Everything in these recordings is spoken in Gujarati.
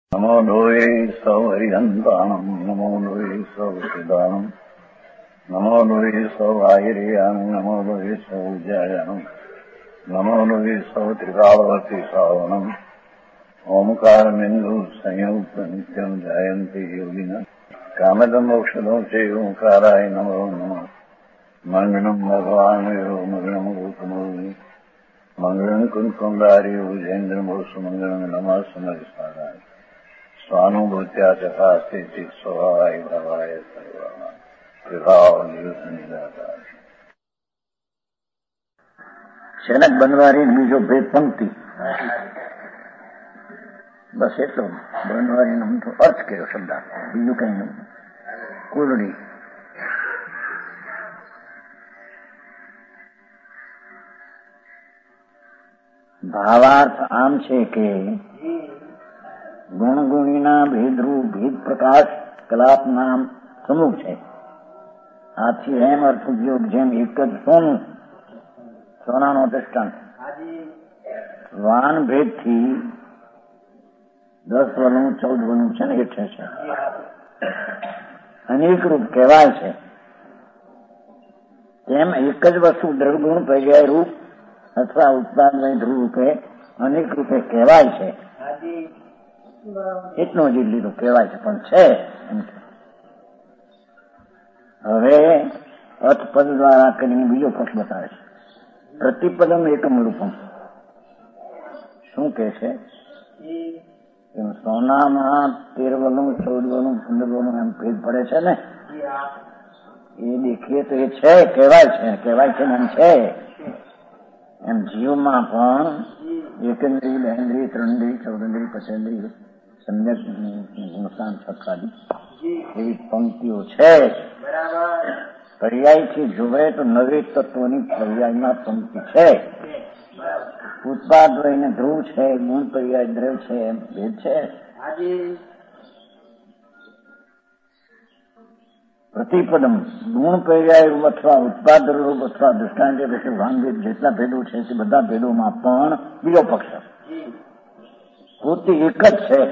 નમો લોહે સૌ હરિહંતાણમ નમો લોહે સૌ સિદાનમ નમો લોહે સૌ આયર્યાનમ નમો લોહે સૌ જયાનમ નમો લોહે સૌ ત્રિકાળવતી સાવનમ ઓમકારમિંદુ સંયુક્ત નિત્યમ જયંતિ યોગિના કામદમ ઔષધો છે ઓંકારાય નમો નમઃ મંગળમ ભગવાન મંગળમ ગોતમોની મંગળમ કુંકુંડારી ઉજેન્દ્રમો સુમંગળમ નમઃ સમરિસ્વાદાય સ્વાનુભૂત્યા ચકાસ્તે સ્વભાવાય ભાવાય સર્વમાં વિભાવ નિવૃત્ત નિરાકાર. જનક બનવારી બીજો ભેદ પંક્તિ, બસ એટલો બનવારીનો મોટો અર્થ કર્યો શબ્દ, બીજું કઈ નહીં. કુલડી ભાવાર્થ આમ છે કે ગુણગુણીના ભેદરૂપ ભેદ પ્રકાશ કલાપ નામ સમૂહ છે. આથી એમ અર્થ ઉદ્યોગ જેમ એક જ સોનું, સોનાનો દ્રષ્ટાંત, વાન ભેદ થી 10 વનું 14 વનું છે ને એટલે છે, અનેક રૂપ કહેવાય છે. તેમ એક જ વસ્તુ દ્રવગુણ પર્યાય રૂપ અથવા ઉત્પાદન રૂપે અનેક રૂપે કહેવાય છે. એટલું જ લીધું કહેવાય છે, પણ છે એમ. હવે અર્થપદ દ્વારા કરીને બીજો પક્ષ બતાવે છે. પ્રતિપદમ એકમ રૂપમ. શું કે છે? સોનામાં 13 વનું 14 વનું 15 વનું એમ ભેદ પડે છે ને, એ દેખીએ તો એ છે, કહેવાય છે એમ છે. એમ જીવમાં પણ એકેન્દ્રિય, બેન્દ્રિય, ત્રણેન્દ્રિય, ચૌદેન્દ્રિય, પંચેન્દ્રિય, સમ્યક ગુણસ્થાન છકાદી એવી પંક્તિઓ છે. પર્યાયથી જોવે તો 9 તત્વોની પર્યાયમાં પંક્તિ છે. ઉત્પાદ વયને ધ્રુવ છે, ગુણ પર્યાય દ્રવ છે, એમ ભેદ છે. પ્રતિપદમ ગુણ પર્યાય રૂપ અથવા ઉત્પાદ રૂપ અથવા દૃષ્ટાંત પછી ભાંગભેદ જેટલા ભેદો છે તે બધા ભેદોમાં પણ બીજો પક્ષ પૂર્તિ એક જ છે.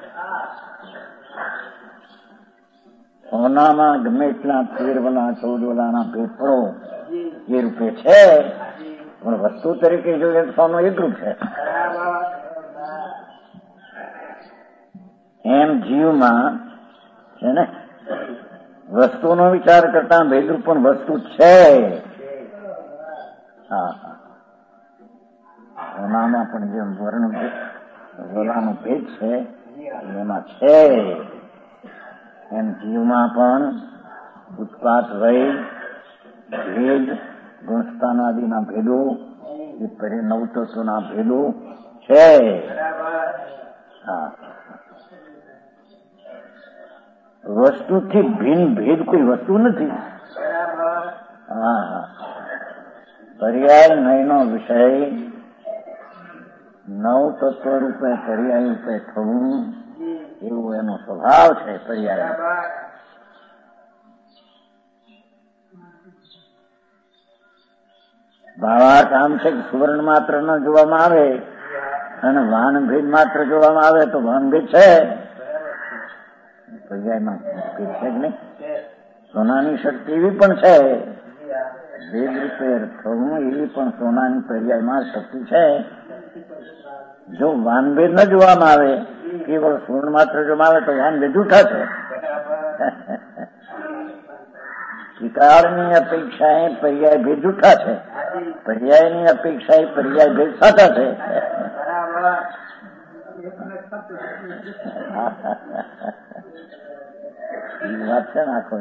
સોનામાં ગમે એટલા 13 વલા 14 વલાના ભેદ પડો એ રૂપે છે, પણ વસ્તુ તરીકે જોઈએ તો સોનું એક રૂપ છે. એમ જીવમાં છે ને વસ્તુનો વિચાર કરતા ભેદરૂપ પણ વસ્તુ છે. હા, સોનામાં પણ જેમ વર્ણનો ભેદ છે એમાં છે, એમ જીવમાં પણ ઉત્પાદ વય ભેદ ગુણસ્થાન આદિના ભેદો, એ 9 તત્વોના ભેદો છે. હા, વસ્તુથી ભિન્ન ભેદ કોઈ વસ્તુ નથી. હા, પર્યાય નયનો વિષય 9 તત્વ રૂપે પર્યાય રૂપે થવું એવું એનો સ્વભાવ છે. પર્યાય ભાવાર્થ આમ છે કે સુવર્ણ માત્ર ન જોવામાં આવે અને વાન ભેદ માત્ર જોવામાં આવે તો વાન ભેદ છે. પર્યાયમાં ભેદ છે કે નહીં? સોનાની શક્તિ એવી પણ છે, ભેદ રૂપે થવું એવી પણ સોનાની પર્યાયમાં શક્તિ છે. જો વાનભેદ ન જોવામાં આવે, કેવળ સુવર્ણ માત્ર જોવામાં આવે તો વાનભેદ જૂઠા છે. શિકાળની અપેક્ષાએ પર્યાય ભેદ જૂઠા છે, પર્યાયની અપેક્ષાએ પર્યાય ભેદ સાચા છે. વાત છે ને આખો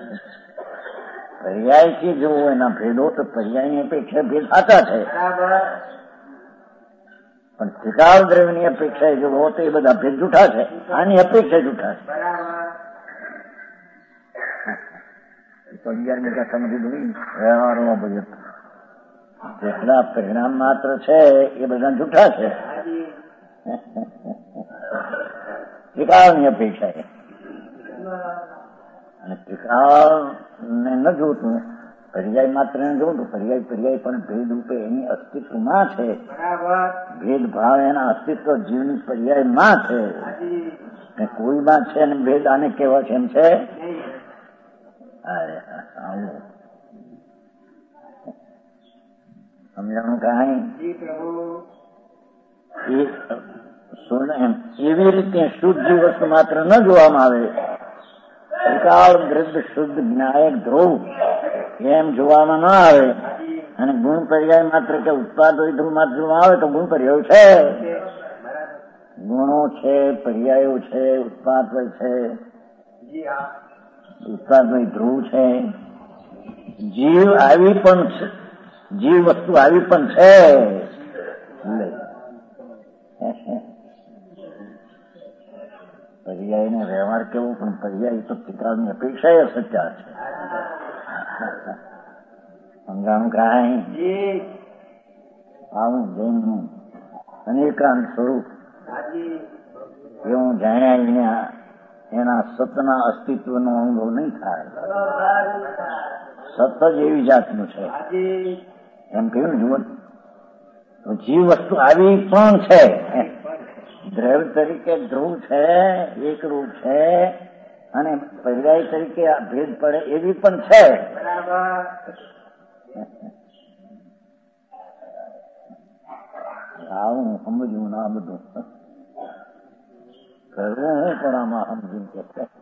પર્યાયથી જોવું એના ભેદો તો પર્યાયની અપેક્ષા ભેદ સાચા છે, પણ ત્રિકાળ દ્રવ્યની અપેક્ષાએ જોવો તો એ બધા ભેદ જૂઠા છે. આની અપેક્ષા જૂઠા છે. તો 11મી કથામાં કીધું વ્યવહારમાં બધું જેટલા પરિણામ માત્ર છે એ બધા જૂઠા છે. ત્રિકાળની અપેક્ષા છે અને ત્રિકાળ ને ન જોતું પર્યાય માત્ર ને જોઉં તો પર્યાય પણ ભેદ રૂપે એની અસ્તિત્વમાં છે. ભેદભાવ એના અસ્તિત્વ જીવની પર્યાયમાં છે. કોઈમાં છે અને ભેદ આને કેવા છે એમ છે. આવું સમજાણું કાંઈ એવી રીતે શુદ્ધ જીવ વસ્તુ માત્ર ન જોવામાં આવે. ત્રિકાળ દ્રવ્ય શુદ્ધ જ્ઞાયક ધ્રુવ એમ જોવામાં ન આવે. અને ગુણ પર્યાય માત્ર કે ઉત્પાદ હોય ધ્રુવ માત્ર જોવામાં આવે તો ગુણ પર્યાય છે. ગુણો છે, પર્યાયો છે, ઉત્પાદ હોય છે, ઉત્પાદ હોય ધ્રુવ છે. જીવ આવી પણ છે, જીવ વસ્તુ આવી પણ છે. પર્યાય ને વ્યવહાર કેવો, પણ પર્યાય તો ત્રિકાળની અપેક્ષા સચ્ચા છે. સમજાણું કાંઈ? આવું જૈનનું અનેકાંત સ્વરૂપ એવું જાણ્યા એના સતના અસ્તિત્વનો અનુભવ નહીં થાય. સત જ એવી જાતનું છે એમ કહ્યું ને. જુઓ તો જીવ વસ્તુ આવી પણ છે. દ્રવ્ય તરીકે ધ્રુવ છે, એકરૂપ છે, અને પર્યાય તરીકે ભેદ પડે એવી પણ છે. આવું સમજવું ના બધું કરવું પણ આમાં સમજવું કે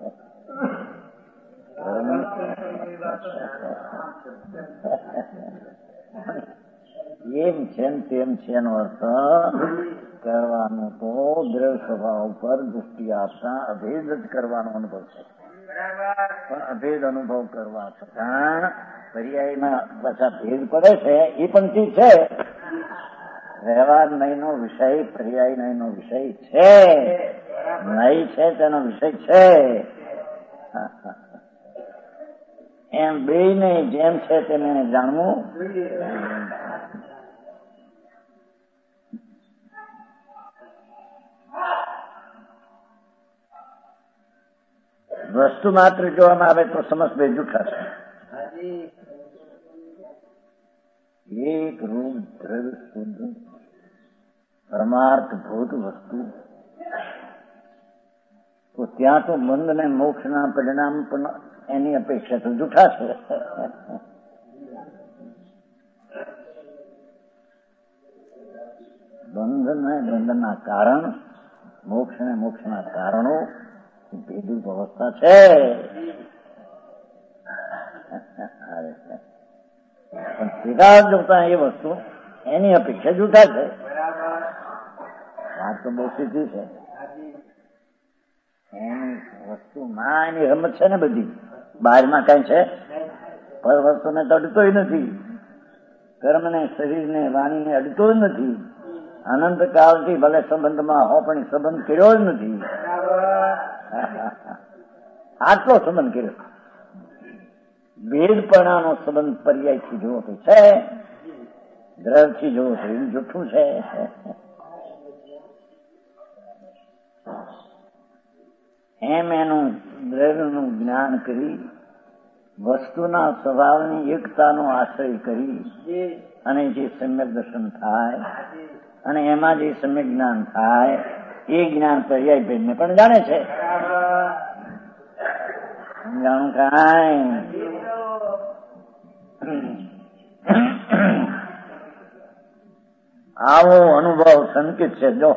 એમ છે ને તેમ છે એનો અર્થ કરવાનું તો દ્રવ્ય સ્વભાવ ઉપર દૃષ્ટિ આપતા અભેદ જ કરવાનો અનુભવ છે. પણ અભેદ અનુભવ કરવા છતાં પર્યાયમાં પાછા ભેદ પડે છે એ પણ ચીજ છે. વ્યવહાર નહીં નો વિષય પર્યાય નહીં નો વિષય છે. નહીં છે તેનો વિષય છે. એમ બે નહીં જેમ છે તેમ એને જાણવું. વસ્તુ માત્ર જોવામાં આવે તો સમસ્ત બે જૂઠા છે. એક રૂપ દ્રવ્ય શુદ્ધ પરમાર્થ ભૂત વસ્તુ તો ત્યાં તો બંધ ને મોક્ષના પરિણામ પણ એની અપેક્ષા તો જૂઠા છે. બંધ ને બંધના કારણ, મોક્ષ ને મોક્ષના કારણો ભેદરૂપ અવસ્થા છે. પણ ત્રિકાળ જોતા એ વસ્તુ એની અપેક્ષા જૂઠા છે. વાત તો બહુ સીધી છે. એની વસ્તુમાં એની રમત છે ને બધી. બહારમાં કઈ છે પર વસ્તુને તો અડતોય નથી. કર્મને, શરીરને, વાણીને અડતો જ નથી. અનંત કાળથી ભલે સંબંધમાં હો પણ સંબંધ કર્યો જ નથી. આટલો સંબંધ કર્યો. ભેદપણાનો સંબંધ પર્યાયથી જોવો તો છે, દ્રવ્યથી જોવો તો એવું જૂઠું છે. એમ એનું દ્રવ્યનું જ્ઞાન કરી વસ્તુના સ્વભાવની એકતાનો આશ્રય કરી અને જે સમ્યક દર્શન થાય અને એમાં જે સમ્યક જ્ઞાન થાય એ જ્ઞાન પર્યાય ભેદને પણ જાણે છે. જાણું કાંઈ? આવો અનુભવ સંકેત છે. જો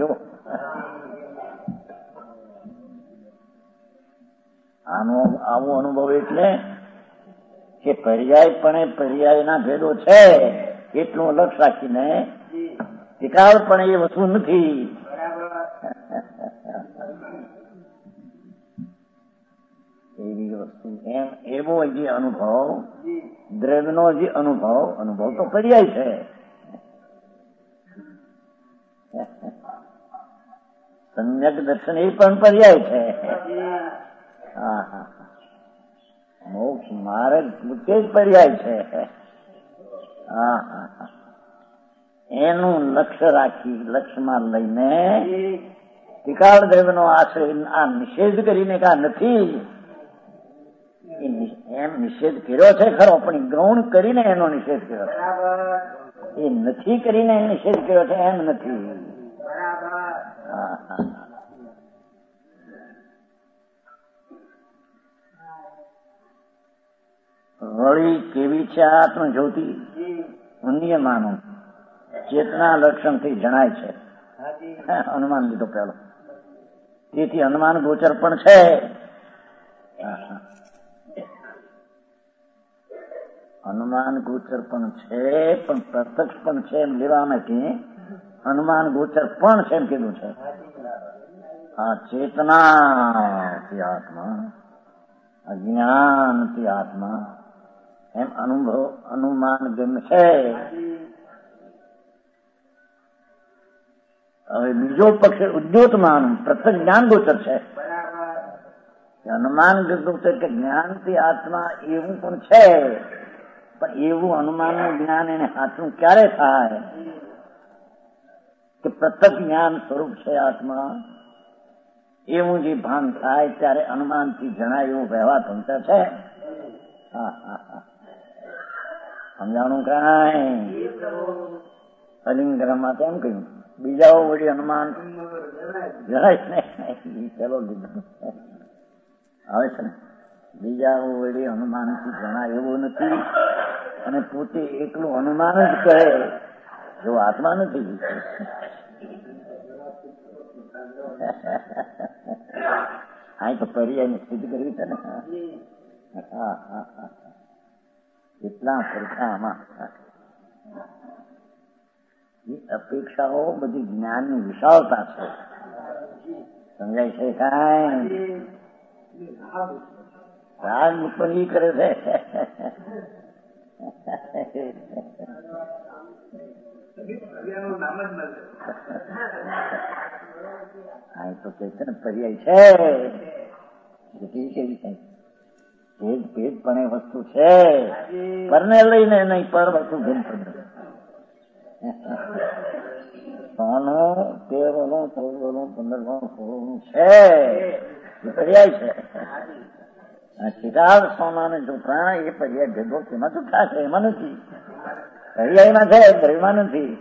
આવો અનુભવ એટલે કે પર્યાયપણે પર્યાયના ભેદો છે એટલું લક્ષ રાખીને ત્રિકાળ પણ એ વસ્તુ નથી. એવી વસ્તુ એમ એવો જે અનુભવ દ્રવ્યનો જે અનુભવ તો પર્યાય છે. સમ્યક દર્શન એ પણ પર્યાય છે. મોક્ષ માર્ગ પોતે જ પર્યાય છે. એનું લક્ષ્ય રાખી લક્ષ્યમાં લઈને ત્રિકાળ દ્રવ્યનો આશ્રય આ નિષેધ કરીને કા નથી એમ નિષેધ કર્યો છે ખરો, પણ ગૌણ કરીને એનો નિષેધ કર્યો છે. એ નથી કરીને નિષેધ કર્યો છે એમ નથી. વળી કેવી છે આત્મજ્યોતિ? અન્યમાનું ચેતના લક્ષણથી જણાય છે. અનુમાન લીધો પેલો, તેથી અનુમાન ગોચર પણ છે. અનુમાન ગોચર પણ છે, પણ પ્રત્યક્ષ પણ છે એમ લેવા નથી. અનુમાન ગોચર પણ છે એમ કીધું છે. આ ચેતનાથી આત્મા, અજ્ઞાનથી આત્મા એમ અનુભવ અનુમાન ગમ છે. હવે બીજો પક્ષ ઉદ્યોતમાન પ્રત્યક્ષ જ્ઞાન ગોચર છે. અનુમાન ગોચર કે જ્ઞાનથી આત્મા એવું પણ છે, પણ એવું અનુમાનનું જ્ઞાન એને સાચું ક્યારે થાય કે પ્રત્યક્ષ જ્ઞાન સ્વરૂપ છે આત્મા, એવું જે ભાન થાય ત્યારે અનુમાનથી જણાય એવું વ્યવહાર પંચર છે. સમજાણું કાંઈ? અલિંગરમાં કેમ કહ્યું? બીજાઓ વળી અનુમાન જણાય નહીં. ચલો લીધું આવે છે ને, બીજાઓ વળી અનુમાનથી જણાય એવું નથી, અને પોતે એકલું અનુમાન જ કહે જો આત્મા નથી. આ તો પર્યાયની સ્થિતિ કરવી છે ને. એટલા પડખામાં અપેક્ષાઓ બધી જ્ઞાનની વિશાળતા છે. સમજાય છે કાંઈ? રાગ ઉત્પન્ન કરે છે. આ તો કે છે ને પર્યાય છે. ભેદ પણ એ વસ્તુ છે, પરને લઈને નહીં, પર વસ્તુ ભેદ પડે. સોનું 13 14 15 16 છે, એ પર્યાય છે. ચિરાગ સોના ને જૂઠા એ પર્યાય ભેદો તેમાં જૂઠા છે, એમાં નથી. પર્યાયમાં છે, દ્રવ્યમાં નથી.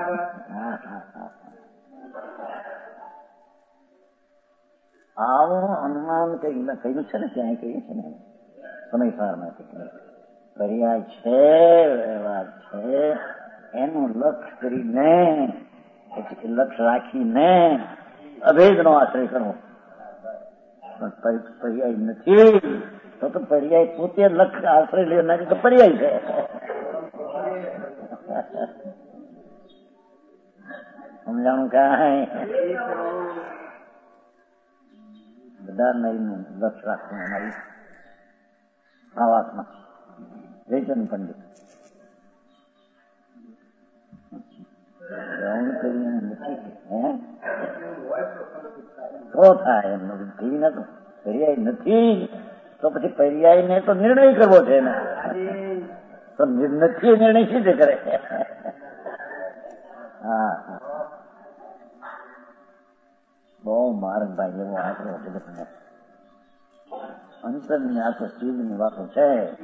આવું અનુમાન કહ્યું છે ને, ત્યાં કહ્યું છે ને સમયસારમાંથી પર્યાય છે, વ્યવહાર છે, એનું લક્ષ કરીને લક્ષ રાખીને અભેદનો આશ્રય કરવો. પર્યાય નથી તો પર્યાય પોતે લક્ષ આશ્રય લેનારી તો પર્યાય છે. સમજાણું કાંઈ? બધા નહીનું લક્ષ રાખવું અમારી આવાસમાં. વેચન પંડિત તો થાય એમ નથી ને, તો પર્યાય નથી તો પછી પર્યાય ને તો નિર્ણય કરવો છે ને, તો નથી નિર્ણય સીધે કરે. બહુ માર્ગ ભાઈ એવો આશરો જગતને અંતરની આ તો ચીજની વાતો છે.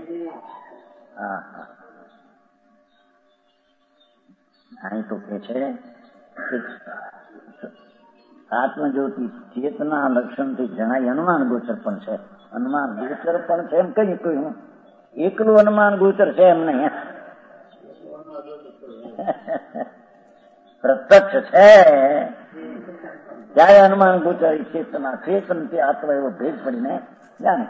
અહીં તો કે છે કે આત્મજ્યોતિ ચેતના લક્ષણથી જણાય અનુમાન ગોચર પણ છે. અનુમાન ગોચર પણ છે એમ કઈ કહ્યું, એકલું અનુમાન ગોચર છે એમ નહીં. પ્રત્યક્ષ છે ત્યારે અનુમાન ગોચર ચેતના, ચેતનથી આત્મા એવો ભેદ પડીને જાણે.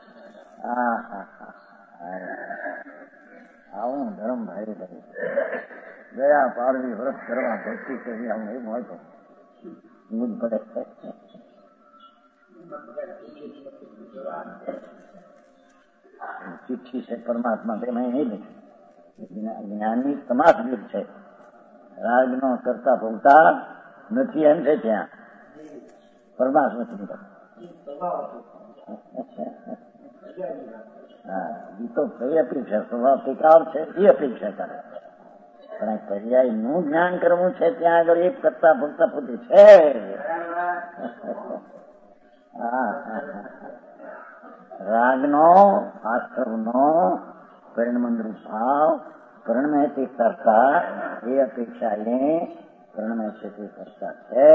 આવું ધર્મ ભાઈ ગયા પાડવી, વ્રત કરવા, ભક્તિ કરવી, આવું એવું હોય તો પડે. ચિઠ્ઠી છે પરમાત્મા, તેમાં નહીં લખ્યું જ્ઞાનની તમામ યુગ છે. રાગનો કરતા ભોગતા નથી એમ છે ત્યાં પરમાત્મા. એ તો કઈ અપેક્ષા સ્વભાવ ટેકાવ છે એ અપેક્ષા કરે, પણ પર્યાય નું જ્ઞાન કરવું છે ત્યાં આગળ એક કરતા ભોગતા પોતે છે. રાગનો આશ્રવનો પરિણમંદ્રુપ ભાવ પરિણમે તે કરતા એ અપેક્ષા એ પરિણમે છે તે કરતા છે.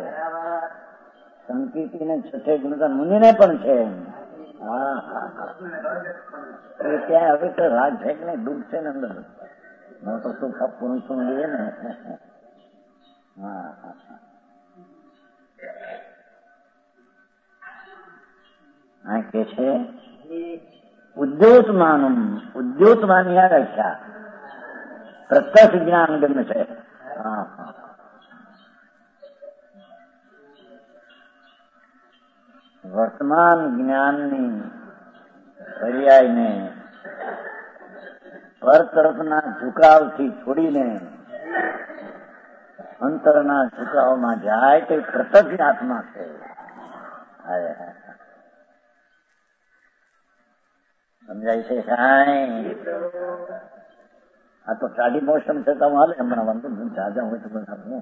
સંકીર્તિને છઠ્ઠે ગુણતા મુનિને પણ છે. હા હા એ ત્યાં હવે તો રાગ છે કે નહીં દુઃખ છે ને અંદર ન તો સુખ પૂરું શું લઈએ ને. હા હા આ કે છે ઉદ્યોતમાની રક્ષા પ્રત્યક્ષ જ્ઞાન ગમ્ય છે. હા હા વર્તમાન જ્ઞાનની પર્યાયને પર તરફના ઝુકાવથી છોડીને અંતરના ઝુકાવમાં જાય તે પ્રત્યક્ષ આત્મા છે. સમજાય છે સાંઈ? આ તો સાડી મોસમ છે તો હાલે હમણાં વાંધો જાજા હોય તો બધા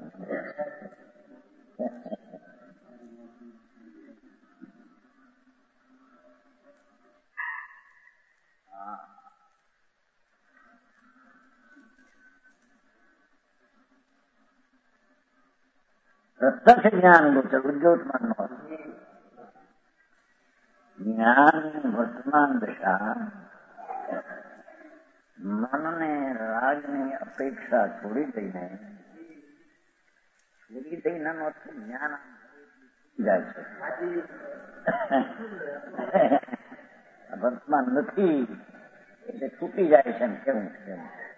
પ્રત્યક્ષ જ્ઞાન ઉદ્યોતમાન નો જ્ઞાન વર્તમાન દશા મનને રાગની અપેક્ષા છોડી દઈને જ્ઞાન જાય છે. વર્તમાન નથી એટલે છૂટી જાય છે. કેવું છે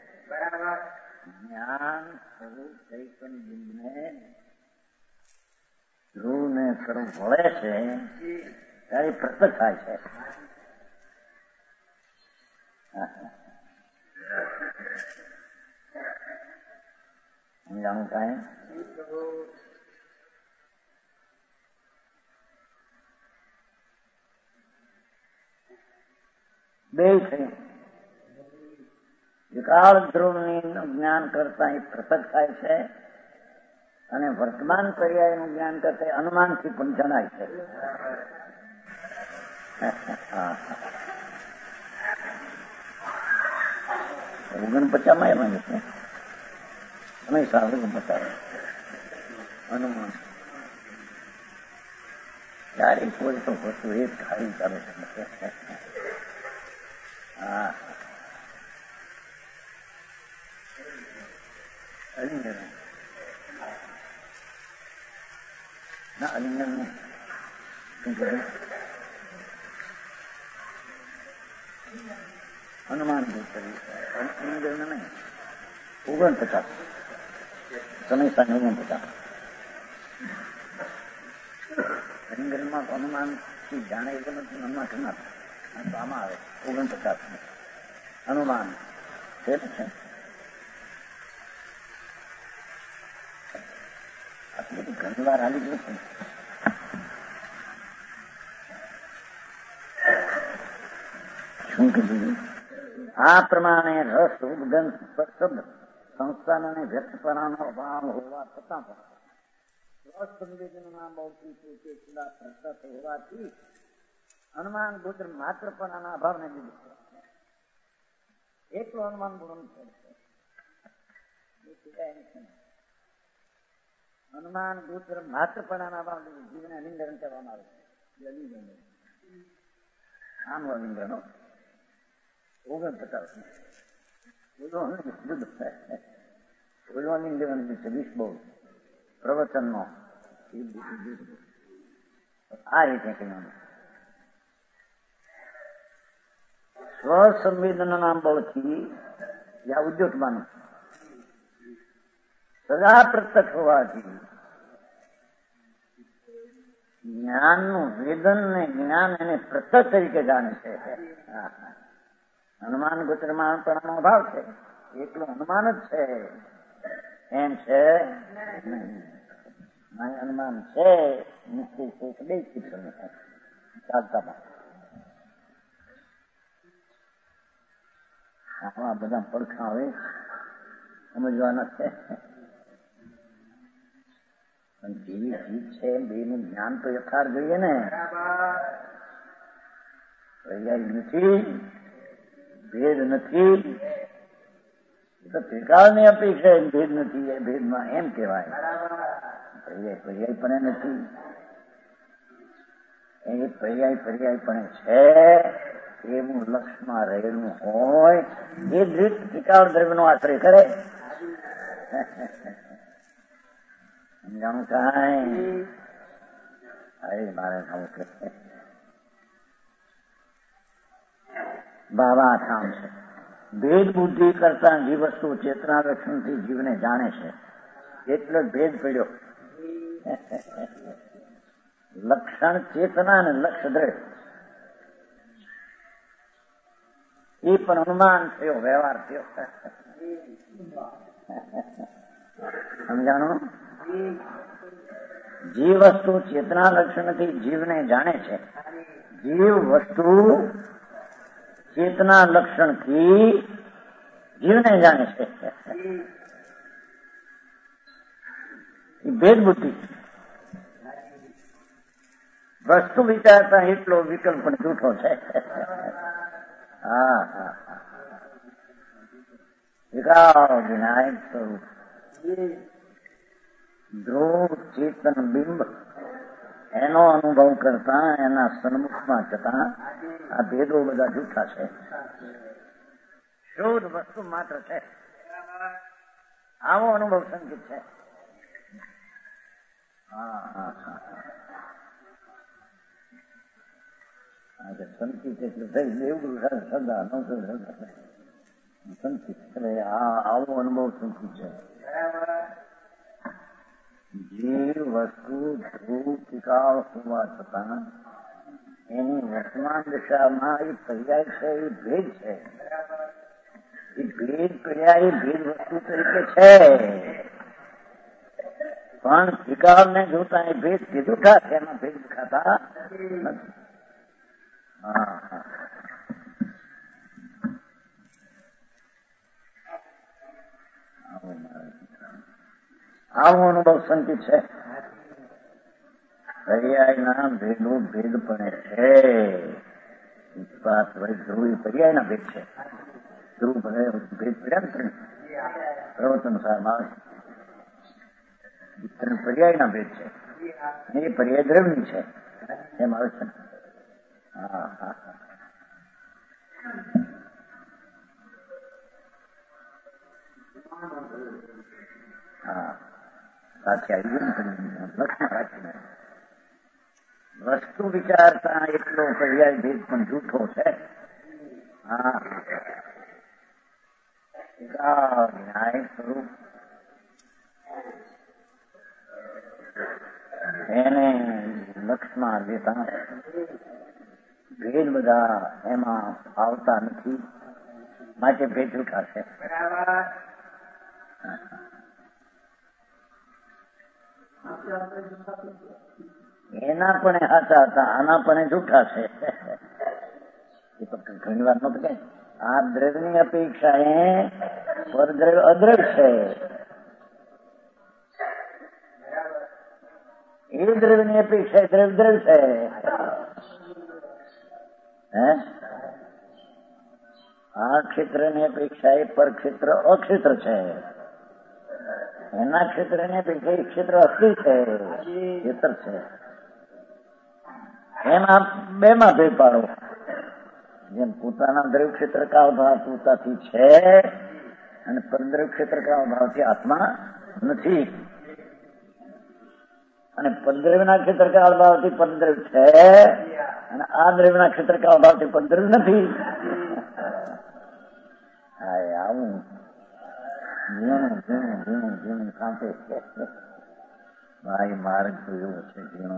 જ્ઞાન સ્વરૂપ ચૈતન્ય બિંદને ધ્રુવને સ્વરૂપ વળે છે ત્યારે પ્રત્યક્ષ થાય છે. સમજાણું કાંઈ? બે છે. વિકાળ ધ્રુવની જ્ઞાન કરતા એ પ્રત્યક્ષ થાય છે અને વર્તમાન પર્યાયનું જ્ઞાન કરતા અનુમાનથી પણ જણાય છે. ઓગણપચામાં એમાં છે હંમેશા 49 અનુમાન ત્યારે કોઈ તો વસ્તુ એ ખાલી ચાલે છે. હા અલિંગન ના અલિંગન અનુમાન નહીં 49 સમય 49 અલિંગનમાં અનુમાન થી જાણે એવું નથી. મનમાં ઘણા તો આમાં આવે 49 અનુમાન છે ને છે. આટલી ઘણી વાર હાલી ગયું છે. શું કીધું? આ પ્રમાણે રસ ઉદગંધ શબ્દ સંસ્થાન અને વ્યક્તપણાનો અભાવ હોવા છતાં પણ સંવેદનના પ્રત્યક્ષ હોવાથી અનુમાન ગોત્ર માત્રપણાના અભાવને લીધે એટલું અનુમાન ગુણ છે. અનુમાન ગોત્ર માત્રપણાના અભાવ લીધે જીવને અલિંગન કહેવામાં આવે છે. આમ અલિંગનો 49 પ્રવચનનો આ રીતે કહેવાનું. સ્વસંવેદનના બળથી યા ઉદ્યોતમાન સદા પ્રત્યક્ષ હોવાથી જ્ઞાનનું વેદન ને જ્ઞાન એને પ્રત્યક્ષ તરીકે જાણે છે. અનુમાન ગોચરમાં પણ અભાવ છે. એટલું અનુમાન જ છે એમ છે અનુમાન છે. નિશ્ચય છે બે ચિત્રને ચાલતા આવા બધા પડખા હવે સમજવાના છે. પણ જેવી જીત છે બેનું જ્ઞાન તો યથાર્થ જોઈએ ને. પર્યાય નથી, ભેદ નથી, તો ત્રિકાળની અપેક્ષા ભેદ નથી, એ ભેદમાં એમ કહેવાય. પર્યાય પણ નથી, એ પર્યાય પણ છે એવું લક્ષમાં રહેલું હોય એ દ્વિત ત્રિકાળ દ્રવ્ય નો આશ્રય કરે. સમજાણું કાંઈ? અરે મારે સમજ બાબા ઠામ છે. ભેદ બુદ્ધિ કરતા જે વસ્તુ ચેતના લક્ષણથી જીવને જાણે છે એટલો જ ભેદ પડ્યો. લક્ષણ ચેતના અને લક્ષ દ્રવ્ય એ પણ અનુમાન થયો, વ્યવહાર થયો. સમજાણું? જે વસ્તુ ચેતના લક્ષણથી જીવને જાણે છે, જીવ વસ્તુ ચેતના લક્ષણથી જીવને જાણે છે એ ભેદ બુદ્ધિ. વસ્તુ વિચારતા એટલો વિકલ્પ પણ જૂઠો છે. હા હા હા, વિનાયક સ્વરૂપ ધ્રુવ ચેતન બિંબ એનો અનુભવ કરતા એના સન્મુખમાં જતા આ ભેદો બધા જૂઠા છે. શુદ્ધ વસ્તુ માત્ર છે, આવો અનુભવ સંકિત છે. સંકિત એટલે થઈ દેવગુરુ શ્રદ્ધા નહોતું સંકિત એટલે આવો અનુભવ સંકિત છે. જીવ વસ્તુ ધ્રુવ ટિકાળ હોવા છતાં એની વર્તમાન દિશામાં એ પર્યાય છે, એ ભેદ છે. એ ભેદ પર્યાય ભેદ વસ્તુ તરીકે છે, પણ ટિકાળ ને જોતા એ ભેદ જૂઠા છે, એમાં ભેદ દેખાતા નથી. આવો અનુભવ સંકિત છે. પર્યાયના ભેદો ભેદ પણ છે. ધ્રુવ પર્યાયના ભેદ છે. ધ્રુવ ભેદ પડ્યા પ્રવર્તન સારમાં પર્યાયના ભેદ છે. એ પર્યાય દ્રવ્યની છે એમ આવે છે. સાચી આવી વસ્તુ વિચારતા એટલો પર્યાય ભેદ પણ જૂઠો છે. ન્યાય સ્વરૂપ એને લક્ષમાં લેતા ભેદ બધા એમાં આવતા નથી, માટે ભેદ જૂઠા છે. એના પણ સાચા હતા, આના પણ જૂઠા છે. એ તો ઘણી વાર નતું કે આ દ્રવ્યની અપેક્ષા એ પરદ્રવ્ય અદ્રવ્ય છે. એ દ્રવ્યની અપેક્ષા દ્રવ્ય દ્રવ્ય છે. આ ક્ષેત્રની અપેક્ષા એ પર ક્ષેત્ર અક્ષેત્ર છે. એના ક્ષેત્રની અપેક્ષા એ ક્ષેત્ર અસ્થિર છે, ક્ષેત્ર છે. એમાં બે માં ભેદ પાડો. જેમ પોતાના દ્રવ્ય ક્ષેત્ર કાળ ભાવ પોતાથી છે અને પરદ્રવ્ય ક્ષેત્ર કાળ ભાવથી આત્મા નથી, અને પરદ્રવ્યના ક્ષેત્ર કાળ ભાવથી પરદ્રવ્ય છે અને આ દ્રવ્યના ક્ષેત્ર કાળ ભાવથી પરદ્રવ્ય નથી. આવું ઝીણું ઝીણું ઝીણું ઝીણું કાંપે છે. ભાઈ માર્ગ તો એવો છે ઝીણો.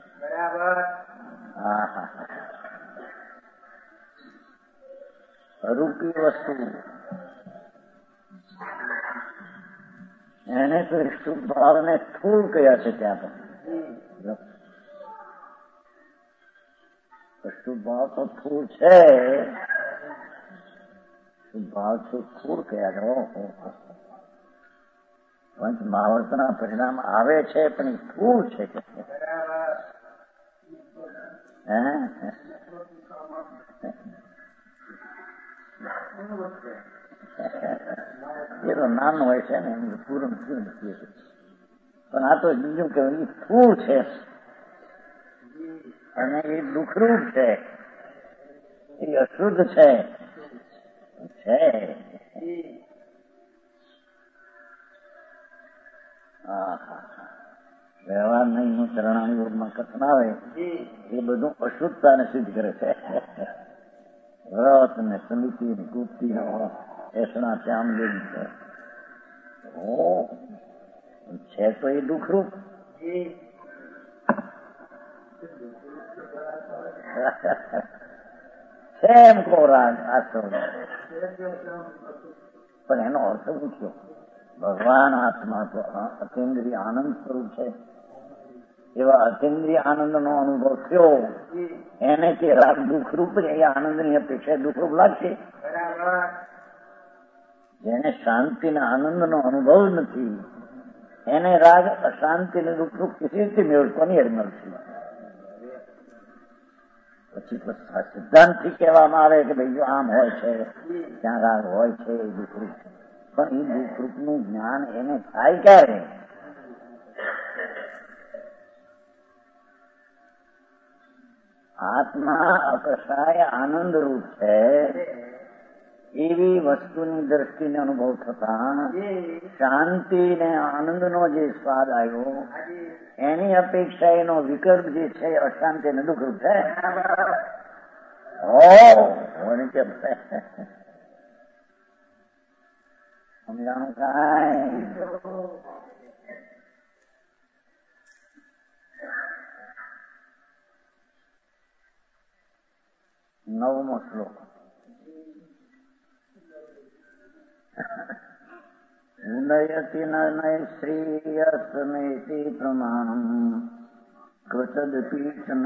રૂપી વસ્તુ એને તો શુદ્ધ ભાવને સ્થૂળ કયા છે. ત્યાં પણ શુદ્ધ ભાવ તો સ્થૂળ છે, શુદ્ધ ભાવ તો સ્થૂળ કયા છે. પંચ મહાવર્તના પરિણામ આવે છે પણ સ્થૂળ છે. એ તો નાનું હોય છે ને એમ પૂરું થયું નથી. પણ આ તો બીજું કે એ સ્થૂળ છે અને એ દુઃખરૂપ છે, એ અશુદ્ધ છે. વ્યવહાર નહીં ચરણાની યોગમાં કથન આવે એ બધું અશુદ્ધતાને સિદ્ધ કરે છે. વ્રત ને સમિતિ ને ગુપ્તિ એસણા શ્યામ છે તો એ દુઃખરૂપ છે એમ કહો રાજ આશ્રમ. પણ એનો અર્થ પૂછ્યો, ભગવાન આત્મા તો અતિન્દ્રિય આનંદ સ્વરૂપ છે. એવા અતિન્દ્રિય આનંદ નો અનુભવ થયો એને કે રાગ દુઃખરૂપ એ આનંદની અપેક્ષા દુઃખરૂપ લાગશે. જેને શાંતિના આનંદનો અનુભવ નથી એને રાગ અશાંતિ ને દુઃખરૂપ કિસી રીતે મેળવવાની અડમલ છે. પછી સિદ્ધાંતથી કહેવામાં આવે કે ભાઈ જો આમ હોય છે ત્યાં રાગ હોય છે એ દુઃખરૂપ છે. પણ એ દુઃખરૂપ નું જ્ઞાન એને થાય ક્યારે? આત્મા અકશાય આનંદ રૂપ છે એવી વસ્તુની દ્રષ્ટિને અનુભવ થતા શાંતિ ને આનંદનો જે સ્વાદ આવ્યો એની અપેક્ષા એનો વિકલ્પ જે છે અશાંતિ અને દુઃખરૂપ છે. કેમ સમજાણું કાંઈ? નવમો શ્લોક. ઉદયતિ નૈશ્રીયસ્મેતિ પ્રમાણમ ક્વચદપી ન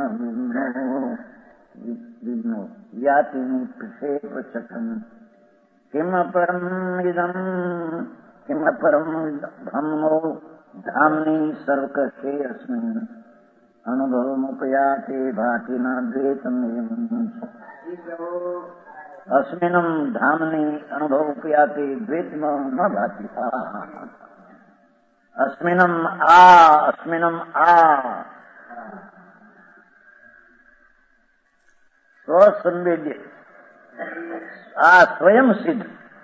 વિઘ્નો યાતિ નિક્ષેપચકમ કિમ પરમ ઇદમ કિમ પરમ બ્રહ્મો ધામની સર્વકશે અસ્મિન અનુભવમુપયાતે ભાતિ ન દ્વેતમ અસ્મિનમ ધામની અનુભવ ઉપયાતે દ્વેતમ ન ભાતિ. અસ્મિનમ આ સ્વસંવેદ્ય આ સ્વયં સિદ્ધ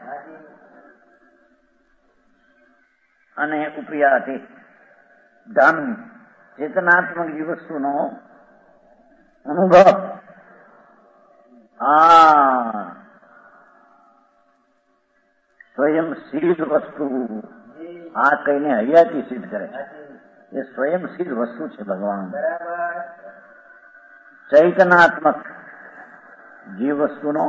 અને ઉપયાતે ધામની ચેતનાત્મક જે વસ્તુનો અનુભવ સ્વયં સિદ્ધ વસ્તુ આ કહીને હૈયાથી સિદ્ધ કરે છે. એ સ્વયં સિદ્ધ વસ્તુ છે ભગવાન. ચૈતનાત્મક જીવ વસ્તુનો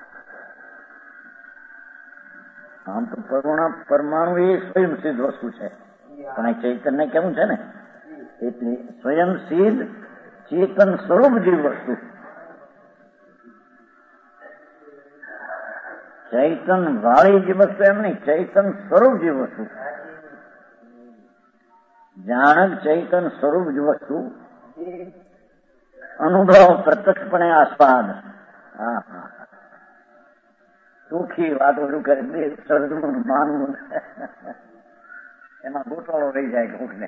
આમ તો પરમાણુ એ સ્વયં સિદ્ધ વસ્તુ છે પણ એ ચૈતન્ય કેવું છે ને એટલે સ્વયં સિદ્ધ ચેતન સ્વરૂપ જીવ વસ્તુ. ચૈતન વાળી જે વસ્તુ એમ નહીં, ચૈતન સ્વરૂપ જે વસ્તુ, જાણક ચૈતન સ્વરૂપ જે વસ્તુ અનુભવ પ્રત્યક્ષપણે આસ્વાદ. સુખી વાતો શું કરે સરદું માનવું એમાં ગોટાળો રહી જાય કોકને.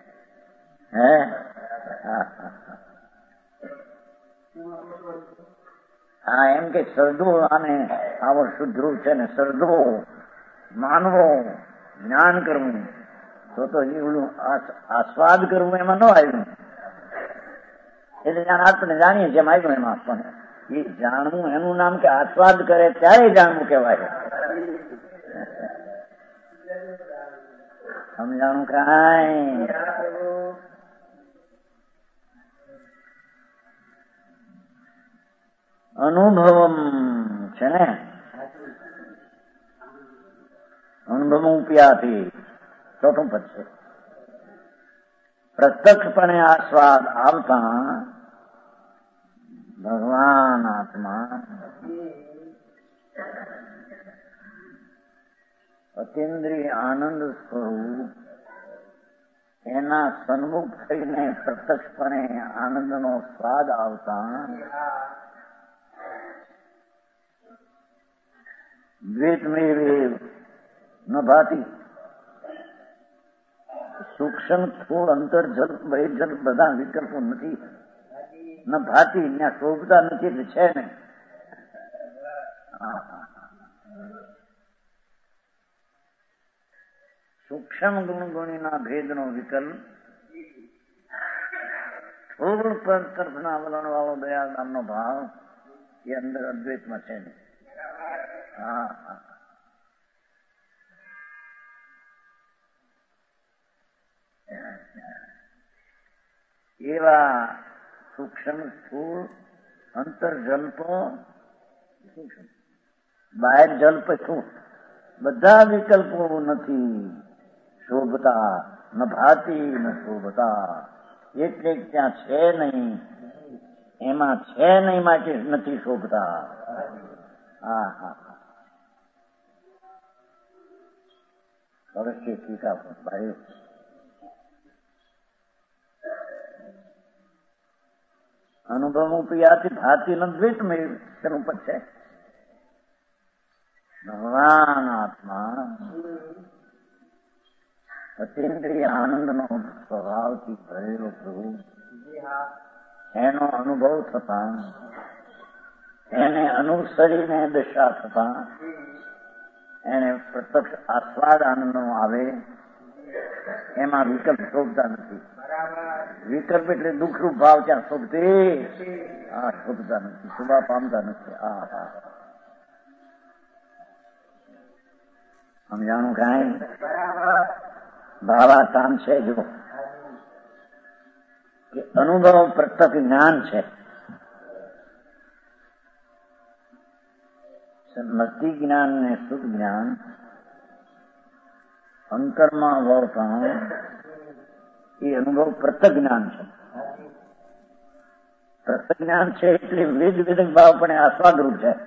એમ કે સરદો અને આવો શુદ્ધરૂપ છે ને સરદો માનવો જ્ઞાન કરવું તો જીવનું આસ્વાદ કરવું એમાં ન આવ્યું. એટલે આપણે જાણીએ જેમ આવ્યું એમાં આપણને એ જાણવું એનું નામ કે આસ્વાદ કરે ત્યારે જાણવું કહેવાય. સમજાણું કાંઈ? અનુભવમ છે ને અનુભવ ઉપયાથી ચોથું પદ છે. પ્રત્યક્ષપણે આસ્વાદ આવતા ભગવાન આત્મા અતિન્દ્રિય આનંદ સ્વરૂપ એના સન્મુખ થઈને પ્રત્યક્ષપણે આનંદનો સ્વાદ આવતા દ્વૈતમય ન ભાતી. સૂક્ષ્મ સ્થૂળ અંતર્જલ બહિર્જલ બધા વિકલ્પો નથી, ન ભાતી, ત્યાં શોભતા નથી એટલે છે નહીં. સૂક્ષ્મ ગુણગુણીના ભેદનો વિકલ્પ, સ્થૂળ પર તરફના વલણ વાળો દયાદાનનો ભાવ એ અંદર અદ્વૈતમાં છે નહીં. એવા સૂક્ષ્મ સ્થૂળ અંતર્જલ્પો, બહાર જલ્પ સ્થૂળ બધા વિકલ્પો નથી શોભતા, ન ભાતી ન શોભતા, એટલે ત્યાં છે નહીં, એમાં છે નહીં માટે નથી શોભતા. અવશ્ય ટીકા પણ ભાઈ અનુભવ પિયાથી ભાતી ન દ્વૈતમય તેનું પદ છે. ભગવાન આત્મા અતિન્દ્રિય આનંદનો સ્વભાવથી ભરેલો પ્રભુ, એનો અનુભવ થતા, એને અનુસરીને દશા થતા, એને પ્રત્યક્ષ આસ્વાદ આનંદનો આવે, એમાં વિકલ્પ શોભતા નથી. વિકલ્પ એટલે દુઃખરૂપ ભાવ ત્યાં શોભતે શોભતા નથી, શોભા પામતા નથી. સમજાણું કાંઈ ભાવાતાન છે. જો કે અનુભવ પ્રત્યક્ષ જ્ઞાન છે, મતિ જ્ઞાન ને શુદ્ધ જ્ઞાન અંતરમાં વળતા એ અનુભવ પ્રત્યક્ષ જ્ઞાન છે. પ્રત્યક્ષ જ્ઞાન છે એટલે વિધ વિધ ભાવ પણ આસ્વાદરૂપ છે.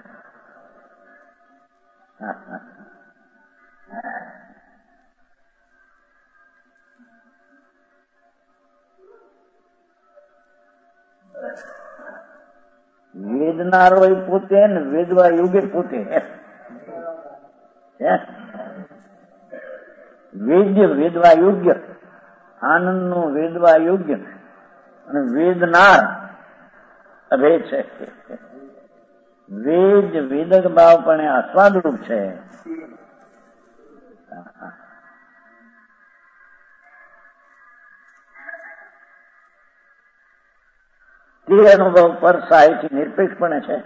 વેદનારો પોતે ને વેદવા યોગે પોતે, વેદ્ય વેદવા યોગ્ય, આનંદ નું વેદવા યોગ્ય અને વેદનાર અભે છે. વેદ વેદક ભાવ પણ આસ્વાદરૂપ છે. તે અનુભવ પર સાહિત્ય નિરપેક્ષપણે છે.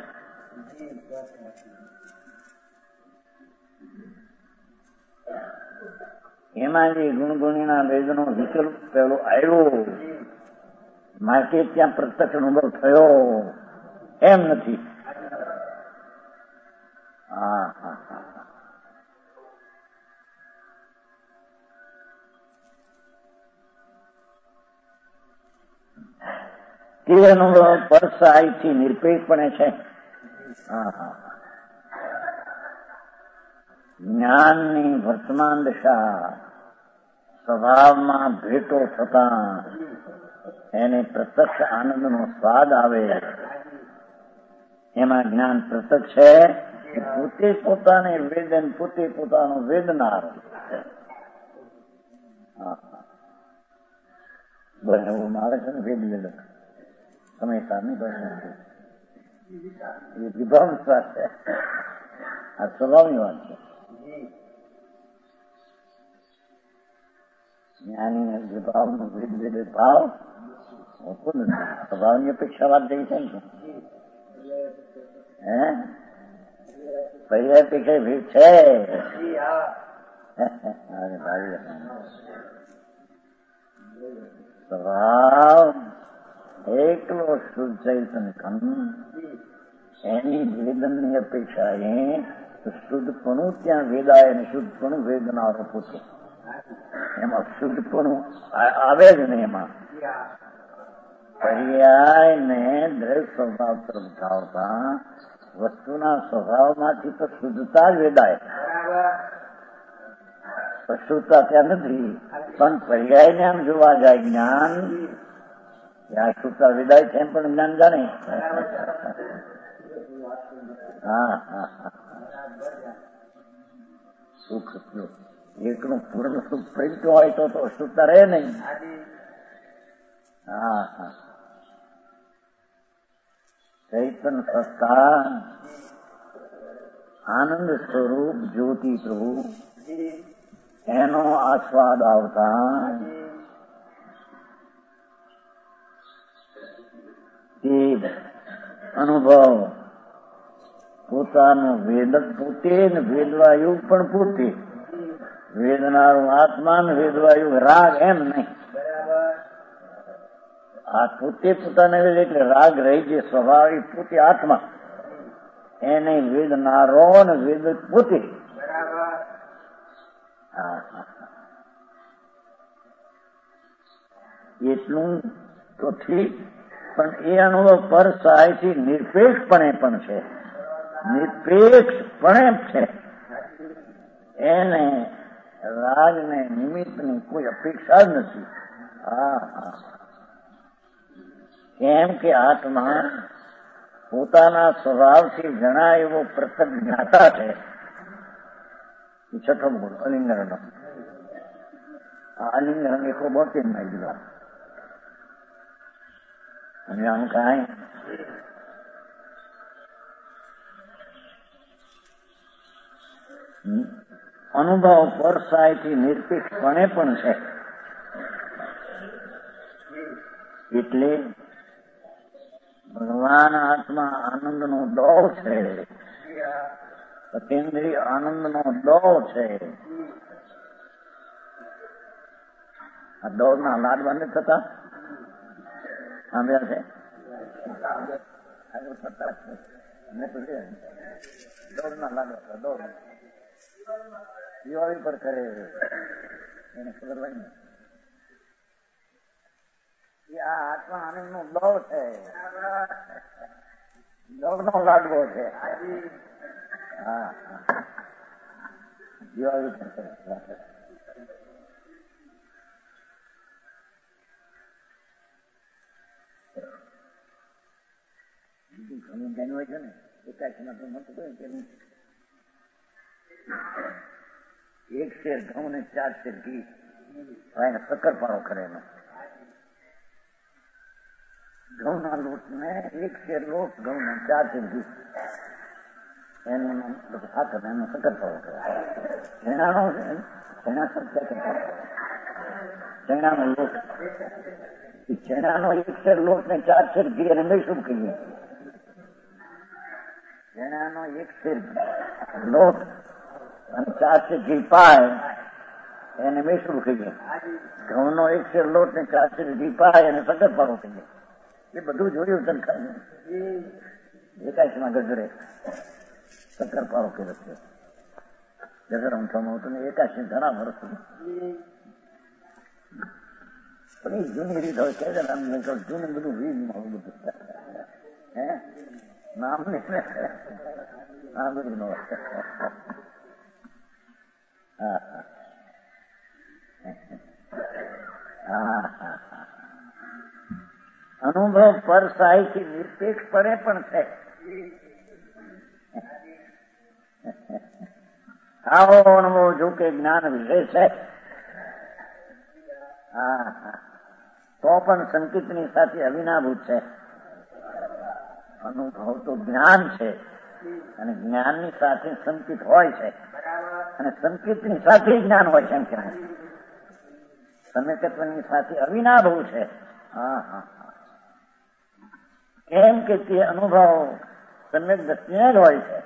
એમાં જે ગુણગુણીના વેદનો વિકલ્પ પેલો આવ્યો માટે ત્યાં પ્રત્યક્ષ અનુભવ થયો એમ નથી. તે અનુભવ પર સાહિત્ય નિરપેક્ષપણે છે. જ્ઞાનની વર્તમાન દશા સ્વભાવમાં ભેટો થતા એને પ્રત્યક્ષ આનંદનો સ્વાદ આવે, એમાં જ્ઞાન પ્રત્યક્ષ છે. પોતે પોતાને વેદન, પોતે પોતાનો વેદનાર. એવું મારે છે ને વેદ વેદક સમયસર ની ભાષા એ વિભાવની વાત છે, આ સ્વભાવની વાત છે. જ્ઞાની વિભાવનો વેદ વેદ ભાવ હોતો નથી. સ્વભાવની અપેક્ષા વાત જઈ છે ને પહેલા અપેક્ષા ભેદ છે. સ્વભાવ એકલો શુદ્ધ ચૈતન ખંડ, એની વેદનની અપેક્ષા એ શુદ્ધપણું ત્યાં વેદાય અને શુદ્ધપણું વેદનારો પોતે, એમાં શુદ્ધપણું આવે જ ને. એમાં પર્યાય ને દ્રઢ સ્વભાવ તરફ ધાવતા વસ્તુના સ્વભાવમાંથી તો શુદ્ધતા જ વેદાય, શુદ્ધતા ત્યાં નથી. પણ પર્યાય ને આમ જોવા જાય જ્ઞાન ત્યાં શુદ્ધતા વેદાય છે એમ પણ જ્ઞાન જાણે. સુખ થયું. એકનું પૂર્ણ સુખ પ્રેમ્યું હોય તો સુખ રહે નહીં. હા હા, ચૈતન સત્તા આનંદ સ્વરૂપ જ્યોતિ પ્રભુ એનો આસ્વાદ આવતા તે અનુભવ પોતાનો વેદક પોતે ને વેદવાયુ પણ પોતે, વેદનારું આત્મા ને વેદવાયુ રાગ એમ નહીં. આ પોતે પોતાને વેદ એટલે રાગ રહી જે સ્વભાવિક પોતે આત્મા એને વેદનારો ને વેદ પોતે. એટલું તો ઠીક, પણ એ અનુભવ પર સહાયથી નિરપેક્ષપણે પણ છે. નિરપેક્ષપણે છે. એને રાગને નિમિત્તની કોઈ અપેક્ષા જ નથી. કેમ કે આત્મા પોતાના સ્વભાવથી ઘણા એવો પ્રત્યક્ષ જ્ઞાતા છે. છઠ્ઠો ગુણ અલિંગનનો. અલિંગન એકો 72 માં દીધા અને આમ કાંઈ અનુભવ પર સહાયથી નિરપેક્ષપણે પણ છે. એટલે ભગવાન આત્મા આનંદનો દોર છે, સતેન્દ્રિય આનંદનો દોર છે. આ દોરના લાડવા નથી થતા, સાંભળ્યા છે? દોરના લાડવા દોર દિવાળી પર કરે એને ખબર હોય ને. આ આત્મા આનંદ નો દોર છે, દોર નો લાડવો છે. હા, દિવાળી પર કરે. બીજું ઘણું ધ્યાન હોય છે ને, એકાશીમાં તો મળતું હોય તેનું 1 શેર ઘઉં ને 4 શેર ઘી એને શક્કરપારો કરેલો. ઘઉંના લોટ ને 1 શેર લોટ, ઘઉં ને 4 શેર ઘી એનું હાથ એનો શક્કરપારો કરે. ચણાનો ચણાનો લોટ, ચણાનો 1 શેર લોટ ને 4 શેર ઘી અને મેસુબ કહીએ. ચણાનો 1 શેર લોટ અને 4 શેર ઘી પાય એને મેસુબ કહીએ. ઘઉંનો 1 શેર લોટ ને 4 શેર ઘી પાય અને શક્કરપારો કહીએ. એ બધું જોયું તને એકાશીમાં ગજરે શક્કરપારો કર્યો છે. ગજર ઊંઠામાં હતું ને એકાશી ઘણા વર્ષ સુધી. પણ એ જૂની રીત હોય કે જૂનું બધું વીજમાં બધું હે નામ ને આ બધું નો. અનુભવ પર સહાયથી નિરપેક્ષપણે પણ છે. આવો અનુભવ જો કે જ્ઞાન વિષય છે. તો પણ સંકિતની સાથે અવિનાભૂત છે. અનુભવ તો જ્ઞાન છે અને જ્ઞાનની સાથે સંકિત હોય છે અને સંકિતની સાથે જ્ઞાન હોય છે. એમ કહેવાય સમ્યકત્વની સાથે અવિનાભૂત છે. કેમ કે તે અનુભવ સમ્યક દ્રષ્ટિને જ હોય છે.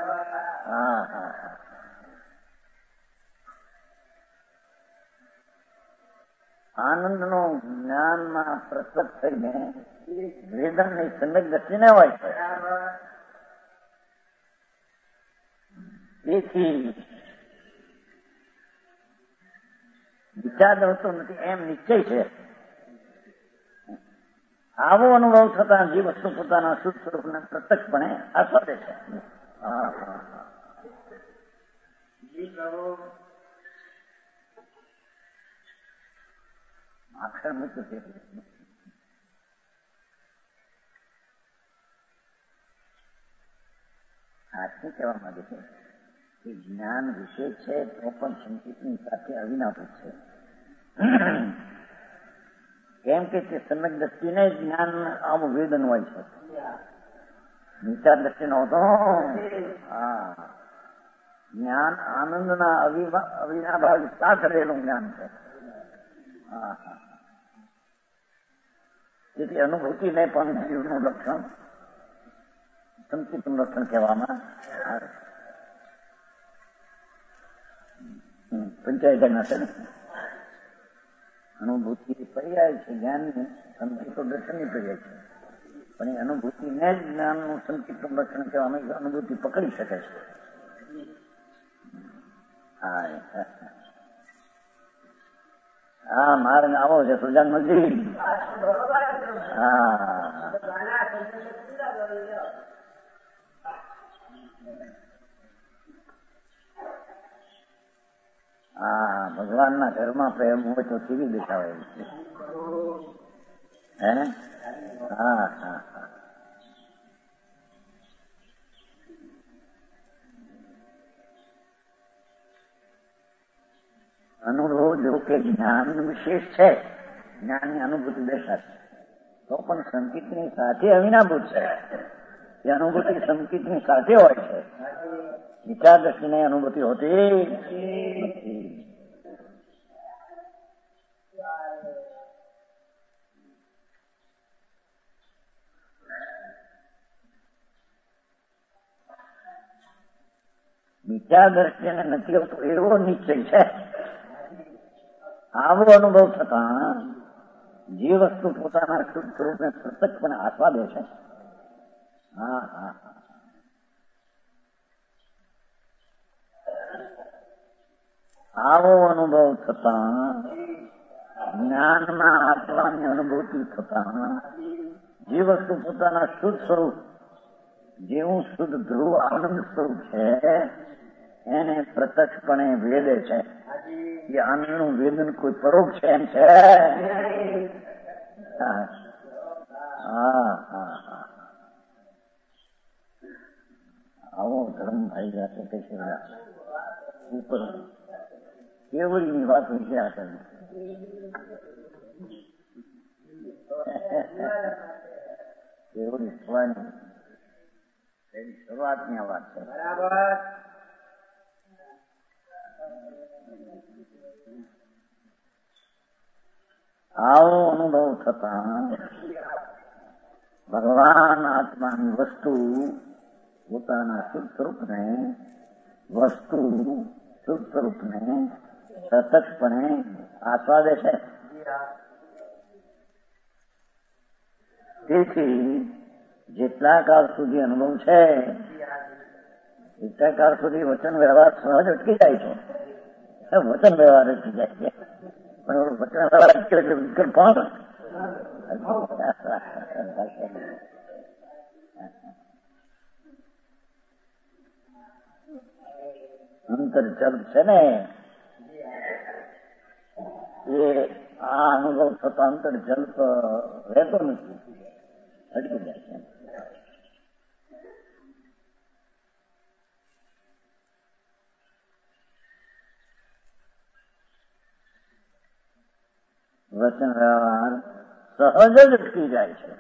આનંદનો જ્ઞાનમાં પ્રત્યક્ષ થઈને વેદનની સમ્યક દ્રષ્ટિને હોય છે. તેથી વિચાર હોતો નથી, એમ નિશ્ચય છે. આવો અનુભવ થતા જે વસ્તુ પોતાના શુદ્ધ સ્વરૂપને પ્રત્યક્ષપણે આસ્વાદે છે. આખર મુક્ત છે. આ શું કહેવા માંગે છે? એ જ્ઞાન વિશેષ છે તો પણ સંકેતની સાથે અવિનાભૂત છે. કેમ કે તે સમ્યક દ્રષ્ટિને જ્ઞાન આમ વેદન હોય છે, વિચાર દ્રષ્ટિ નો હતો. હા, જ્ઞાન આનંદના અવિનાભાવ સાથે રહેલું જ્ઞાન છે. હા હા, તેથી અનુભૂતિને પણ જીવનું લક્ષણ સંકિતનું લક્ષણ કહેવામાં આવે. પંચાયત છે અનુભૂતિ પર્યાય છે જ્ઞાનની, સંકિતો દર્શનની પર્યાય છે. પણ એ અનુભૂતિને જ જ્ઞાનનું સંકિતનું લક્ષણ કહેવામાં અનુભૂતિ પકડી શકે છે. હા, માર્ગ આવો છે સુજાન મજી. હા, ભગવાનના ઘરમાં પ્રેમ હોય તો ટીવી દેખાવે છે. હે? હા હા હા, અનુભવ જો કે જ્ઞાન વિશેષ છે, જ્ઞાનની અનુભૂતિ દેખાશે તો પણ સંકિતની સાથે અવિનાભૂત છે. એ અનુભૂતિ સંકિતની સાથે હોય છે, વિચાર દ્રષ્ટિને અનુભૂતિ હોતી નથી. વિચાર દ્રષ્ટિને નથી હોતો એવો નિશ્ચય છે. આવો અનુભવ થતા જે વસ્તુ પોતાના શુદ્ધ સ્વરૂપને પ્રત્યક્ષપણે આસ્વાદે છે. હા હા હા, આવો અનુભવ થતા જ્ઞાનમાં આત્માની અનુભૂતિ થતા જે વસ્તુ પોતાના શુદ્ધ સ્વરૂપ, જેવું શુદ્ધ ધ્રુવ આનંદ સ્વરૂપ છે એને પ્રત્યક્ષપણે વેદે છે. એ આનંદનું વેદન કોઈ પરોક્ષ છે એમ છે. હા હા હા, આવો ધર્મ ભાઈ જશે કે ઉપર કેવડીની વાત વિચાર કરી. કેવડી થવાની એની શરૂઆતની આ વાત છે. બરાબર. આવો અનુભવ થતા ભગવાન આત્માની વસ્તુ પોતાના શુદ્ધ સ્વરૂપને પ્રત્યક્ષપણે આસ્વાદે છે. તેથી જેટલા કાળ સુધી અનુભવ છે એટલા કાળ સુધી વચન વ્યવહાર સહજ અટકી જાય છે. વચન વ્યવહાર અટકી જાય છે, પણ વચન વ્યવહાર અટકે એટલે વિકલ્પ પણ અંતરજલ છે ને એ આ અનુભવ થતો અંતરજલ તો રહેતો નથી, અટકી જાય છે. વચન વ્યવહાર સહજ જ અટકી જાય છે.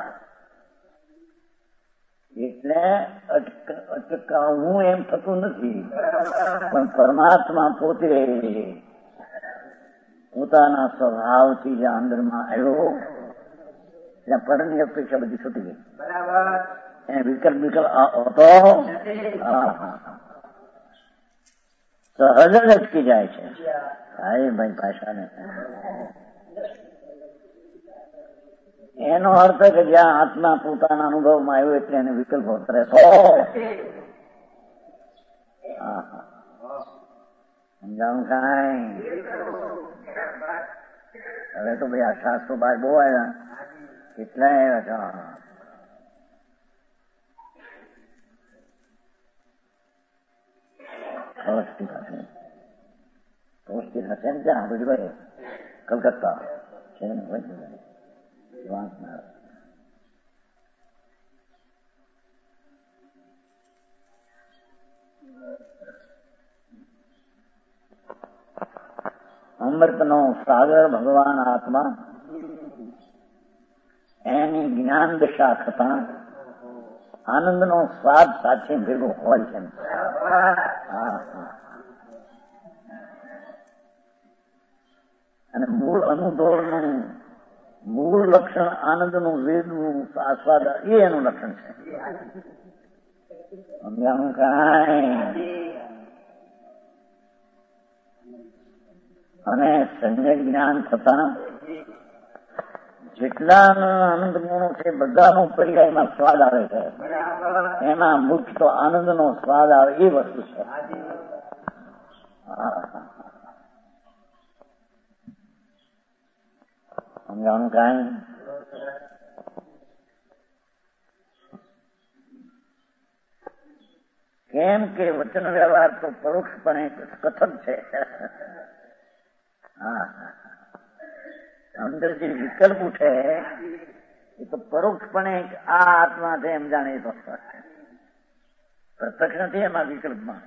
એટલે અટકાવવું એમ થતું નથી, પણ પરમાત્મા પોતે પોતાના સ્વભાવથી જ્યાં અંદરમાં આવ્યો ત્યાં પરની અપેક્ષા બધી છૂટી ગઈ. બરાબર. એને વિકલ્પ હોતો સહજ જ અટકી જાય છે. હા ભાઈ ભાષાને એનો અર્થ કે જ્યાં આત્મા પોતાના અનુભવમાં આવ્યો એટલે એને વિકલ્પ રહેતો. સમજાવું કાંઈ? હવે તો ભાઈ આ શાસ્ત્રો બહાર બહુ આવ્યા, કેટલા આવ્યા છે. પૌષ્ટિક હશે ને ત્યાં બધું ભાઈ કલકત્તા છે ને અમૃતનો સાગર ભગવાન આત્મા એની જ્ઞાન દશા થતા આનંદનો સ્વાદ સાથે ભેગો હોય છે. અને મૂળ અનુભવનું મૂળ લક્ષણ આનંદનું વેદનું આસ્વાદ એ એનું લક્ષણ છે. સમજાણું કાંઈ? અને સંજય જ્ઞાન થતા જેટલા આનંદ ગુણો છે બધાનો પર્યાયમાં સ્વાદ આવે છે. એમાં મુખ્ય તો આનંદનો સ્વાદ આવે એ વસ્તુ છે. સમજાણું કાંઈ? કેમ કે વચન વ્યવહાર તો પરોક્ષપણે કથન છે. અંદર જે વિકલ્પ ઉઠે એ તો પરોક્ષપણે આ આત્મા છે એમ જાણે તો પ્રત્યક્ષ નથી એમાં વિકલ્પમાં.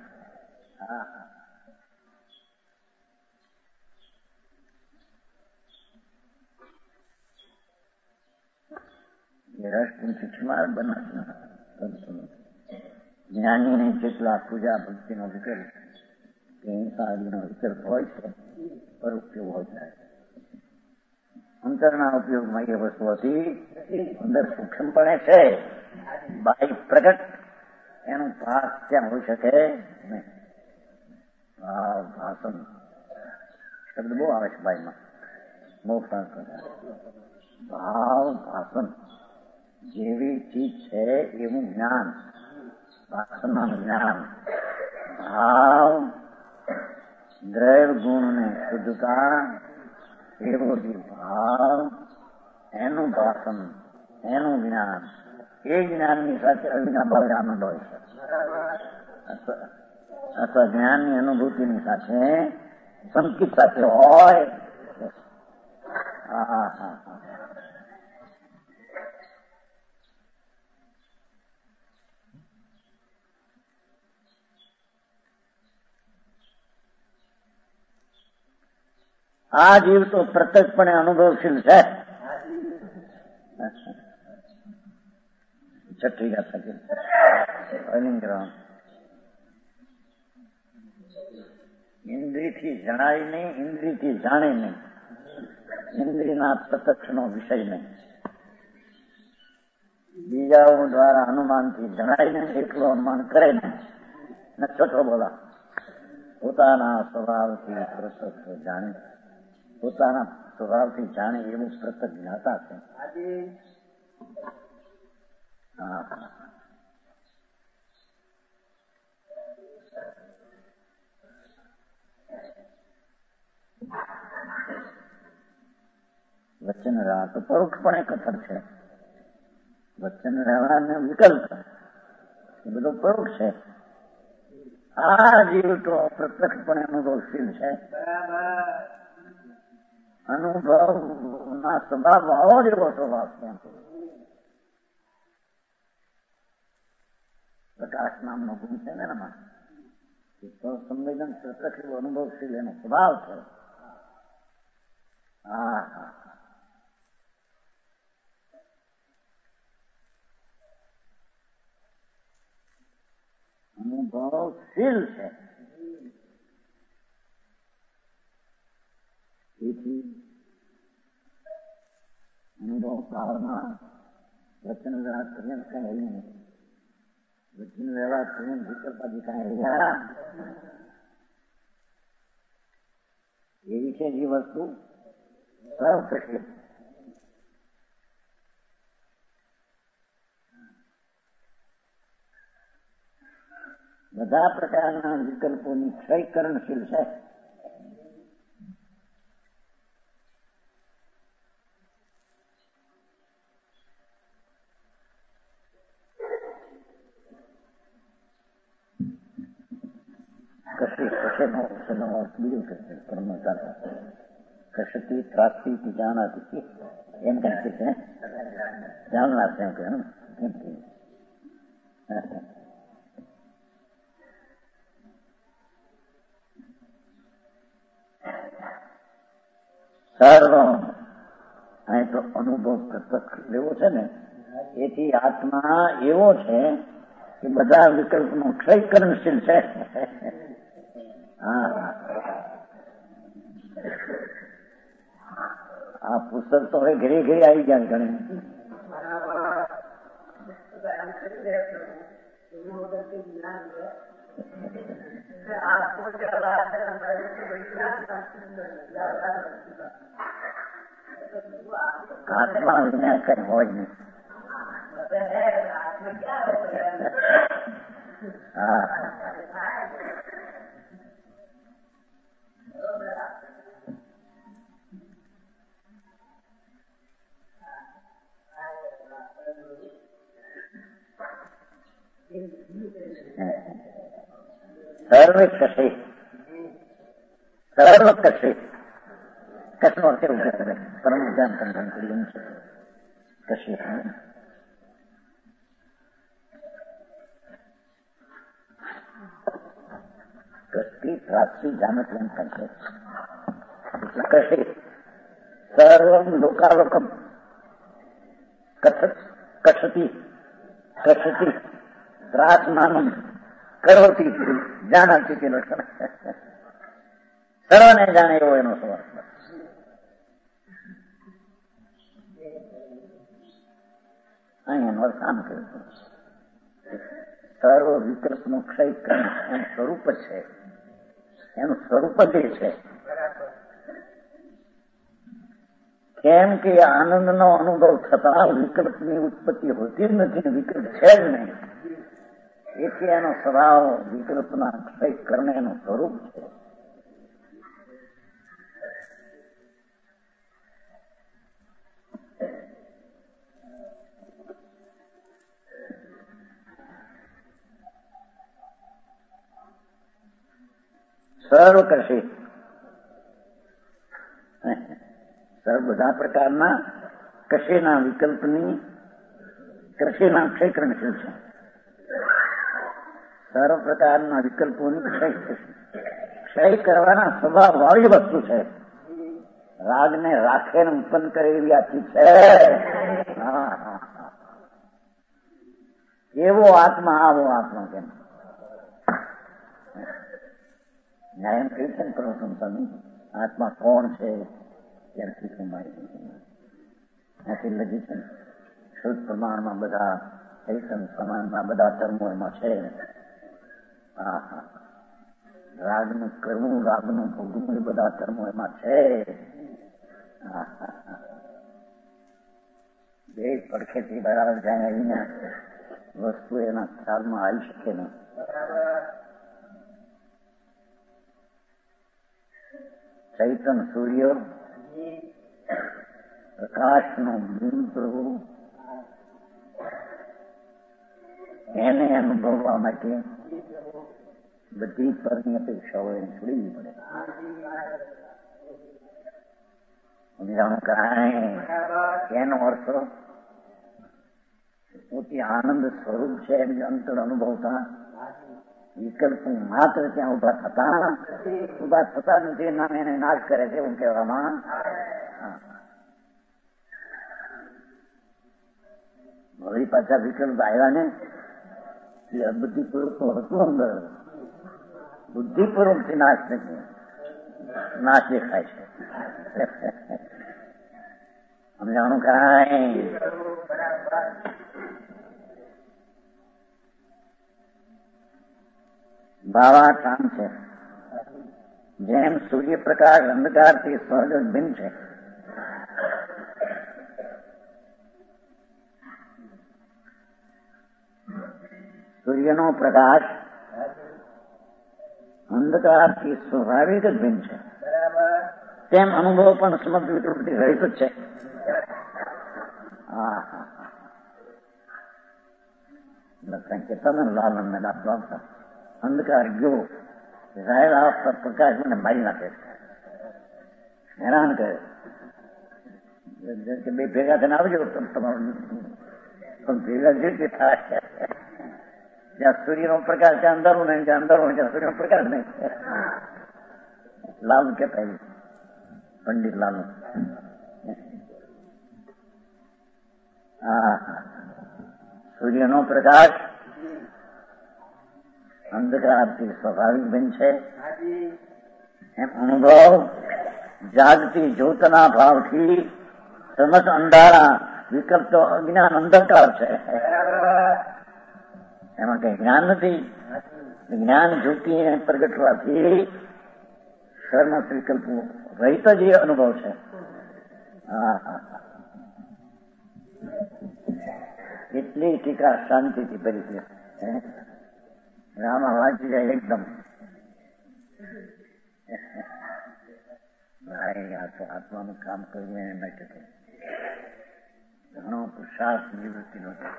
જ્ઞાનીને જેટલા પૂજા ભક્તિનો વિકલ્પ કે હિંસાનો વિકલ્પ હોય છે પરોક્ષ હોય જાય. અંતરના ઉપયોગમાં એ વસ્તુ હતી અંદર સૂક્ષ્મપણે છે, બાહ્ય પ્રગટ એનું ભાસ ત્યાં હોઈ શકે નહીં. ભાષણ શબ્દ બહુ આવે છે બાઈમાં, બહુ ભાવ ભાષણ જેવી ચીજ છે એવું જ્ઞાન, ભાષણનું જ્ઞાન. ભાવ દ્રવ્ય ગુણ ને શુદ્ધતા એવો જે ભાવ એનું ભાષણ એનું જ્ઞાન, એ જ્ઞાનની સાથે અવિનાભાવે આનંદ હોય છે. અથવા જ્ઞાનની અનુભૂતિની સાથે સંકિત સાથે હોય. આ જીવ તો પ્રત્યક્ષપણે અનુભવશીલ છે. છઠ્ઠી ગાથા ઇન્દ્રિયથી જણાય નહીં, ઇન્દ્રિયથી જાણે નહીં, ઇન્દ્રિયના પ્રત્યક્ષનો વિષય નહીં, બીજાઓ દ્વારા અનુમાનથી જણાય નહીં, એટલું અનુમાન કરે નહીં. છઠ્ઠો બોલા પોતાના સ્વભાવથી પ્રત્યક્ષ જાણે, પોતાના સ્વભાવથી જાણે એવું પ્રત્યક્ષ જ્ઞાતા છે. વચન વ્યવહાર તો પરોક્ષપણે કથન છે. વચન વ્યવહાર ને વિકલ્પ એ બધો પરોક્ષ છે. આ જીવ તો પ્રત્યક્ષપણે અનુભવશીલ છે. અનુભવ ના સ્વભાવ આવો જ એવો સ્વભાવ છે. પ્રકાશ નામનો ગુણ છે ને એનામાં સંવેદન પ્રત્યક્ષ અનુભવશીલ એનો સ્વભાવ છે. અનુભવશીલ છે. તેથી અનુભવ કાળમાં વચન વ્યવહાર કરીને કઈ હરી નથી. વચન વ્યવહાર કરીને વિકલ્પાથી કઈ હર્યા એવી છે જે વસ્તુ સર્વ થશે. બધા પ્રકારના વિકલ્પોની ક્ષયકરણશીલ છે. બીજું કશતી ત્રાસતી જાણાતી એમ કઈ છે જાણનાર છે એમ કે સર્વ અહીં તો અનુભવ પ્રત્યક્ષ લેવો છે ને, એથી આત્મા એવો છે કે બધા વિકલ્પનો ક્ષય કરણશીલ છે. હા, આ પુસ્તક તો હવે ઘરે ઘરે આવી ગયા ઘણી. આત્મા વિના કઈ હોય નહીં. હા, સર્વ કશે સર્વ કશે કશનો અર્થ એવું કરે પરમ ધ્યાન કંઠન કરી છે. કશે કશથી પ્રાપ્તિ જાનત એમ કરશે. કશે સર્વમ લોકાલોકમ કશતી કશતી ત્રાસમાનમ કરોતી જાણતી તે લક્ષણ. સર્વને જાણે એવો એનો સ્વભાવ. અહીંયાનો અર્થ આમ કર્યો, સર્વ વિકલ્પનો ક્ષય કરે એનું સ્વરૂપ જ છે. એનું સ્વરૂપ જ એ છે. કેમ કે આનંદનો અનુભવ થતા વિકલ્પની ઉત્પત્તિ હોતી જ નથી, વિકલ્પ છે જ નહીં. એથી એનો સ્વભાવ વિકલ્પના ક્ષય કરને એનું સ્વરૂપ છે. સર્વ કશે સર્વ બધા પ્રકારના કશેના વિકલ્પની કશેના ક્ષય કરણશીલ છે. સર્વ પ્રકારના વિકલ્પોની ક્ષય કરવાના સ્વભાવ વાળી વસ્તુ છે. રાગને રાખે ને ઉત્પન્ન કરે એવી આથી છે. એવો આત્મા આવો આત્મા કેમ ન્યાય એમ કહ્યું છે ને પ્રવચન સ્વામી, આત્મા કોણ છે ત્યારથી ત્યાંથી લગી છે. શુદ્ધ પ્રમાણમાં બધા ચૈતન્ય પ્રમાણમાં બધા ધર્મો એમાં છે. રાગનું કરવું, રાગનું ભોગવું એ બધા ધર્મો એમાં છે. બે પડખેથી બરાબર જાય આવીને વસ્તુ એના ખ્યાલમાં આવી શકે નહીં. ચૈતન્ય સૂર્ય પ્રકાશનું બિંબ પ્રભુ એને અનુભવવા માટે બધી પરની અપેક્ષાઓ એને છોડવી પડે. સમજાણું કરાય એનો અર્થ પોતે આનંદ સ્વરૂપ છે એમ અંતર અનુભવતા વિકલ્પ માત્ર ત્યાં ઉભા થતા નથી, નામ એને નાશ કરે છે એવું કહેવામાં. વળી પાછા વિકલ્પ આવ્યા ને એ બુદ્ધિપૂર્વક તો હતું અંદર, બુદ્ધિપૂર્વક થી નાશ નથી, નાશ દેખાય છે. સમજાણું કાંઈ ભાવાકામ છે. જેમ સૂર્યપ્રકાશ અંધકારથી સહજ ભિન્ન છે, સૂર્યનો પ્રકાશ અંધકારથી સ્વાભાવિક જ ભિન્ન છે, તેમ અનુભવ પણ સમગ્ર વિકૃતિ રહિત જ છે. કહેતા ને લાલન ને દાખલો આપતા, અંધકાર ગયો જાહેર આવતા પ્રકાશ મને મારી નાખે, હેરાન કરે. બે ભેગા થઈને આવજો તમારું પણ ભેગા જે થાય જ્યાં સૂર્યનો પ્રકાશ ત્યાં અંધારું નહીં, જ્યાં અંધારું ત્યાં સૂર્યનો પ્રકાશ નહીં. લાભ કહેતા પંડિત લાલુ. હા, સૂર્યનો પ્રકાશ અંધકારથી સ્વાભાવિક બન છે, એમ અનુભવ જાગતી જ્યોતના ભાવથી સમસ્ત અંધારા વિકલ્પ તો અજ્ઞાન અંધકાર છે, એમાં કઈ જ્ઞાન નથી. જ્ઞાન જ્યોતિને પ્રગટવાથી સર્વ વિકલ્પો રહિત જ એ અનુભવ છે. એટલી ટીકા શાંતિથી કરી છે. રામા વાંચી જાય એકદમ. આ તો આત્માનું કામ કરવું એને માટે ઘણો પુરુષાર્થ નિવૃત્તિનો છે.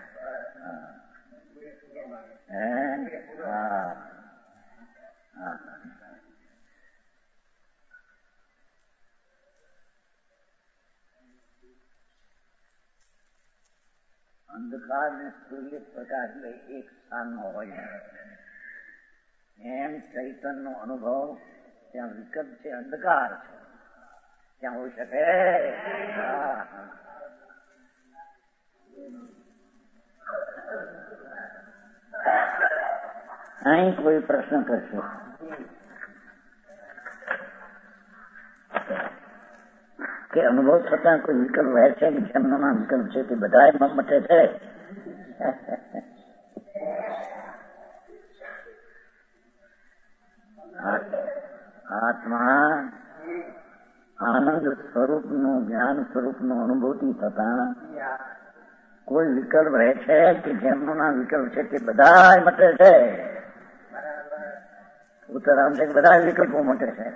અંધકાર ને સૂર્ય પ્રકાશ એક સ્થાનમાં હોય એમ ચૈતન્ય નો અનુભવ ત્યાં વિકલ્પ છે, અંધકાર છે, ત્યાં હોઈ શકે. અહીં કોઈ પ્રશ્ન કરશે કે અનુભવ થતા કોઈ વિકલ્પ રહે છે, જેમનો વિકલ્પ છે તે બધા મટે છે. આત્મા આનંદ સ્વરૂપ નું જ્ઞાન સ્વરૂપ નું અનુભૂતિ થતા કોઈ વિકલ્પ રહે છે કે જેમનો ના વિકલ્પ છે તે બધા મટે છે. ઉત્તરામ છે બધા વિકલ્પો મટે છે.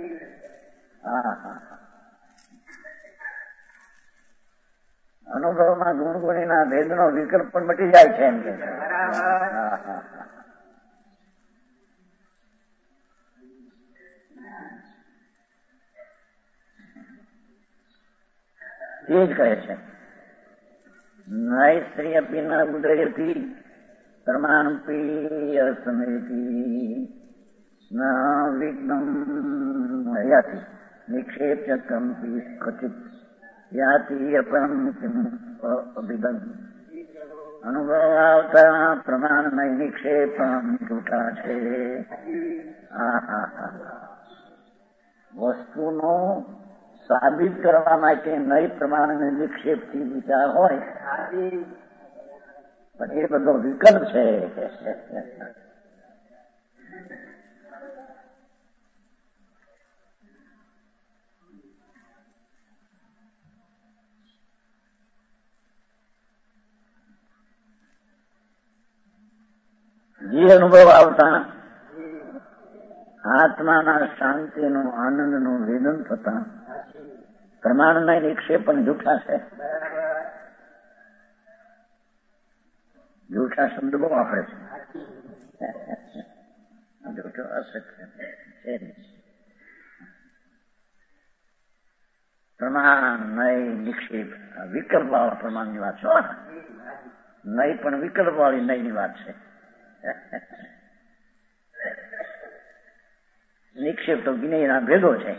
અનુભવમાં ગુણગુણીના ભેદનો વિકલ્પ પણ મટી જાય છે એમ કે એ જ કહે છે. નય સ્ત્રી અપી ન ઉદયતી પ્રમાણપી અસમેતી ન વિઘ્નમ હયાતિ નિક્ષેપ્ય કંપી કથિત યાતિ અપરમ અભિબંધ. અનુભવ આવતા પ્રમાણ નહીં નિક્ષેપ જૂઠા છે. વસ્તુનો સાબિત કરવા માટે નહીં પ્રમાણ નિક્ષેપથી વિચાર હોય પણ એ બધો વિકલ્પ છે. જે અનુભવ આવતા આત્માના શાંતિનું આનંદનું વેદન થતા પ્રમાણના નિક્ષેપ પણ જૂઠા છે. જૂઠા શબ્દ બહુ વાપરે છે. જૂઠો અસત્ય છે. પ્રમાણ નય નિક્ષેપ વિકલ્પ વાળા પ્રમાણની વાત છે. નય પણ વિકલ્પ વાળી નયની વાત છે. નિક્ષેપ તો જ્ઞેયના ભેદો છે.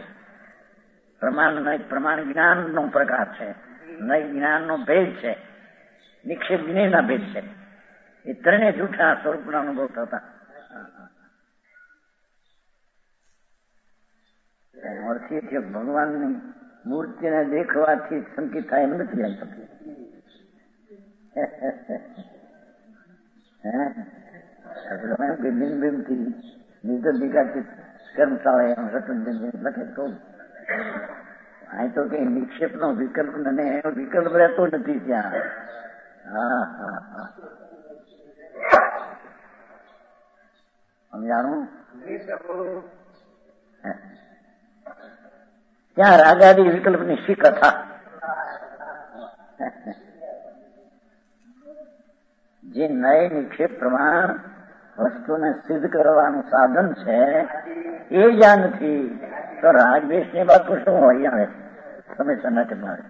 પ્રમાણ જ્ઞાન નો પ્રકાર છે, નય જ્ઞાન નો ભેદ છે, નિક્ષેપ જ્ઞેયના ભેદ છે. એ ત્રણે જૂઠા સ્વરૂપના અનુભવ થતા. અર્થથી ભગવાનની મૂર્તિને દેખવાથી સંકિત થાય એમ નથી આવી શકતું. બિનબિનથી નિર્દિકાથી કર્મશાળા રતન લખે કહું અહીં તો કઈ નિક્ષેપ નો વિકલ્પ ને વિકલ્પ રહેતો નથી ત્યાં. સમજાણું? ત્યાં રાગાદી વિકલ્પ ની શી કથા. જે નય નિક્ષેપ પ્રમાણ વસ્તુને સિદ્ધ કરવાનું સાધન છે એ જ્યાં નથી તો રાગદ્વેષ ની વાત શું હોય આવે તમે સનાતન મળે.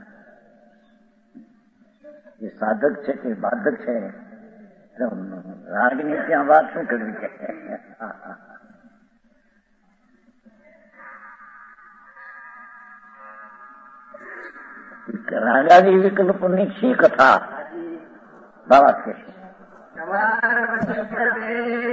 એ સાધક છે કે બાધક છે રાગની ત્યાં વાત શું કરવી છે. કે રાજાજી વિકલ્પની શી કથા બાબા કે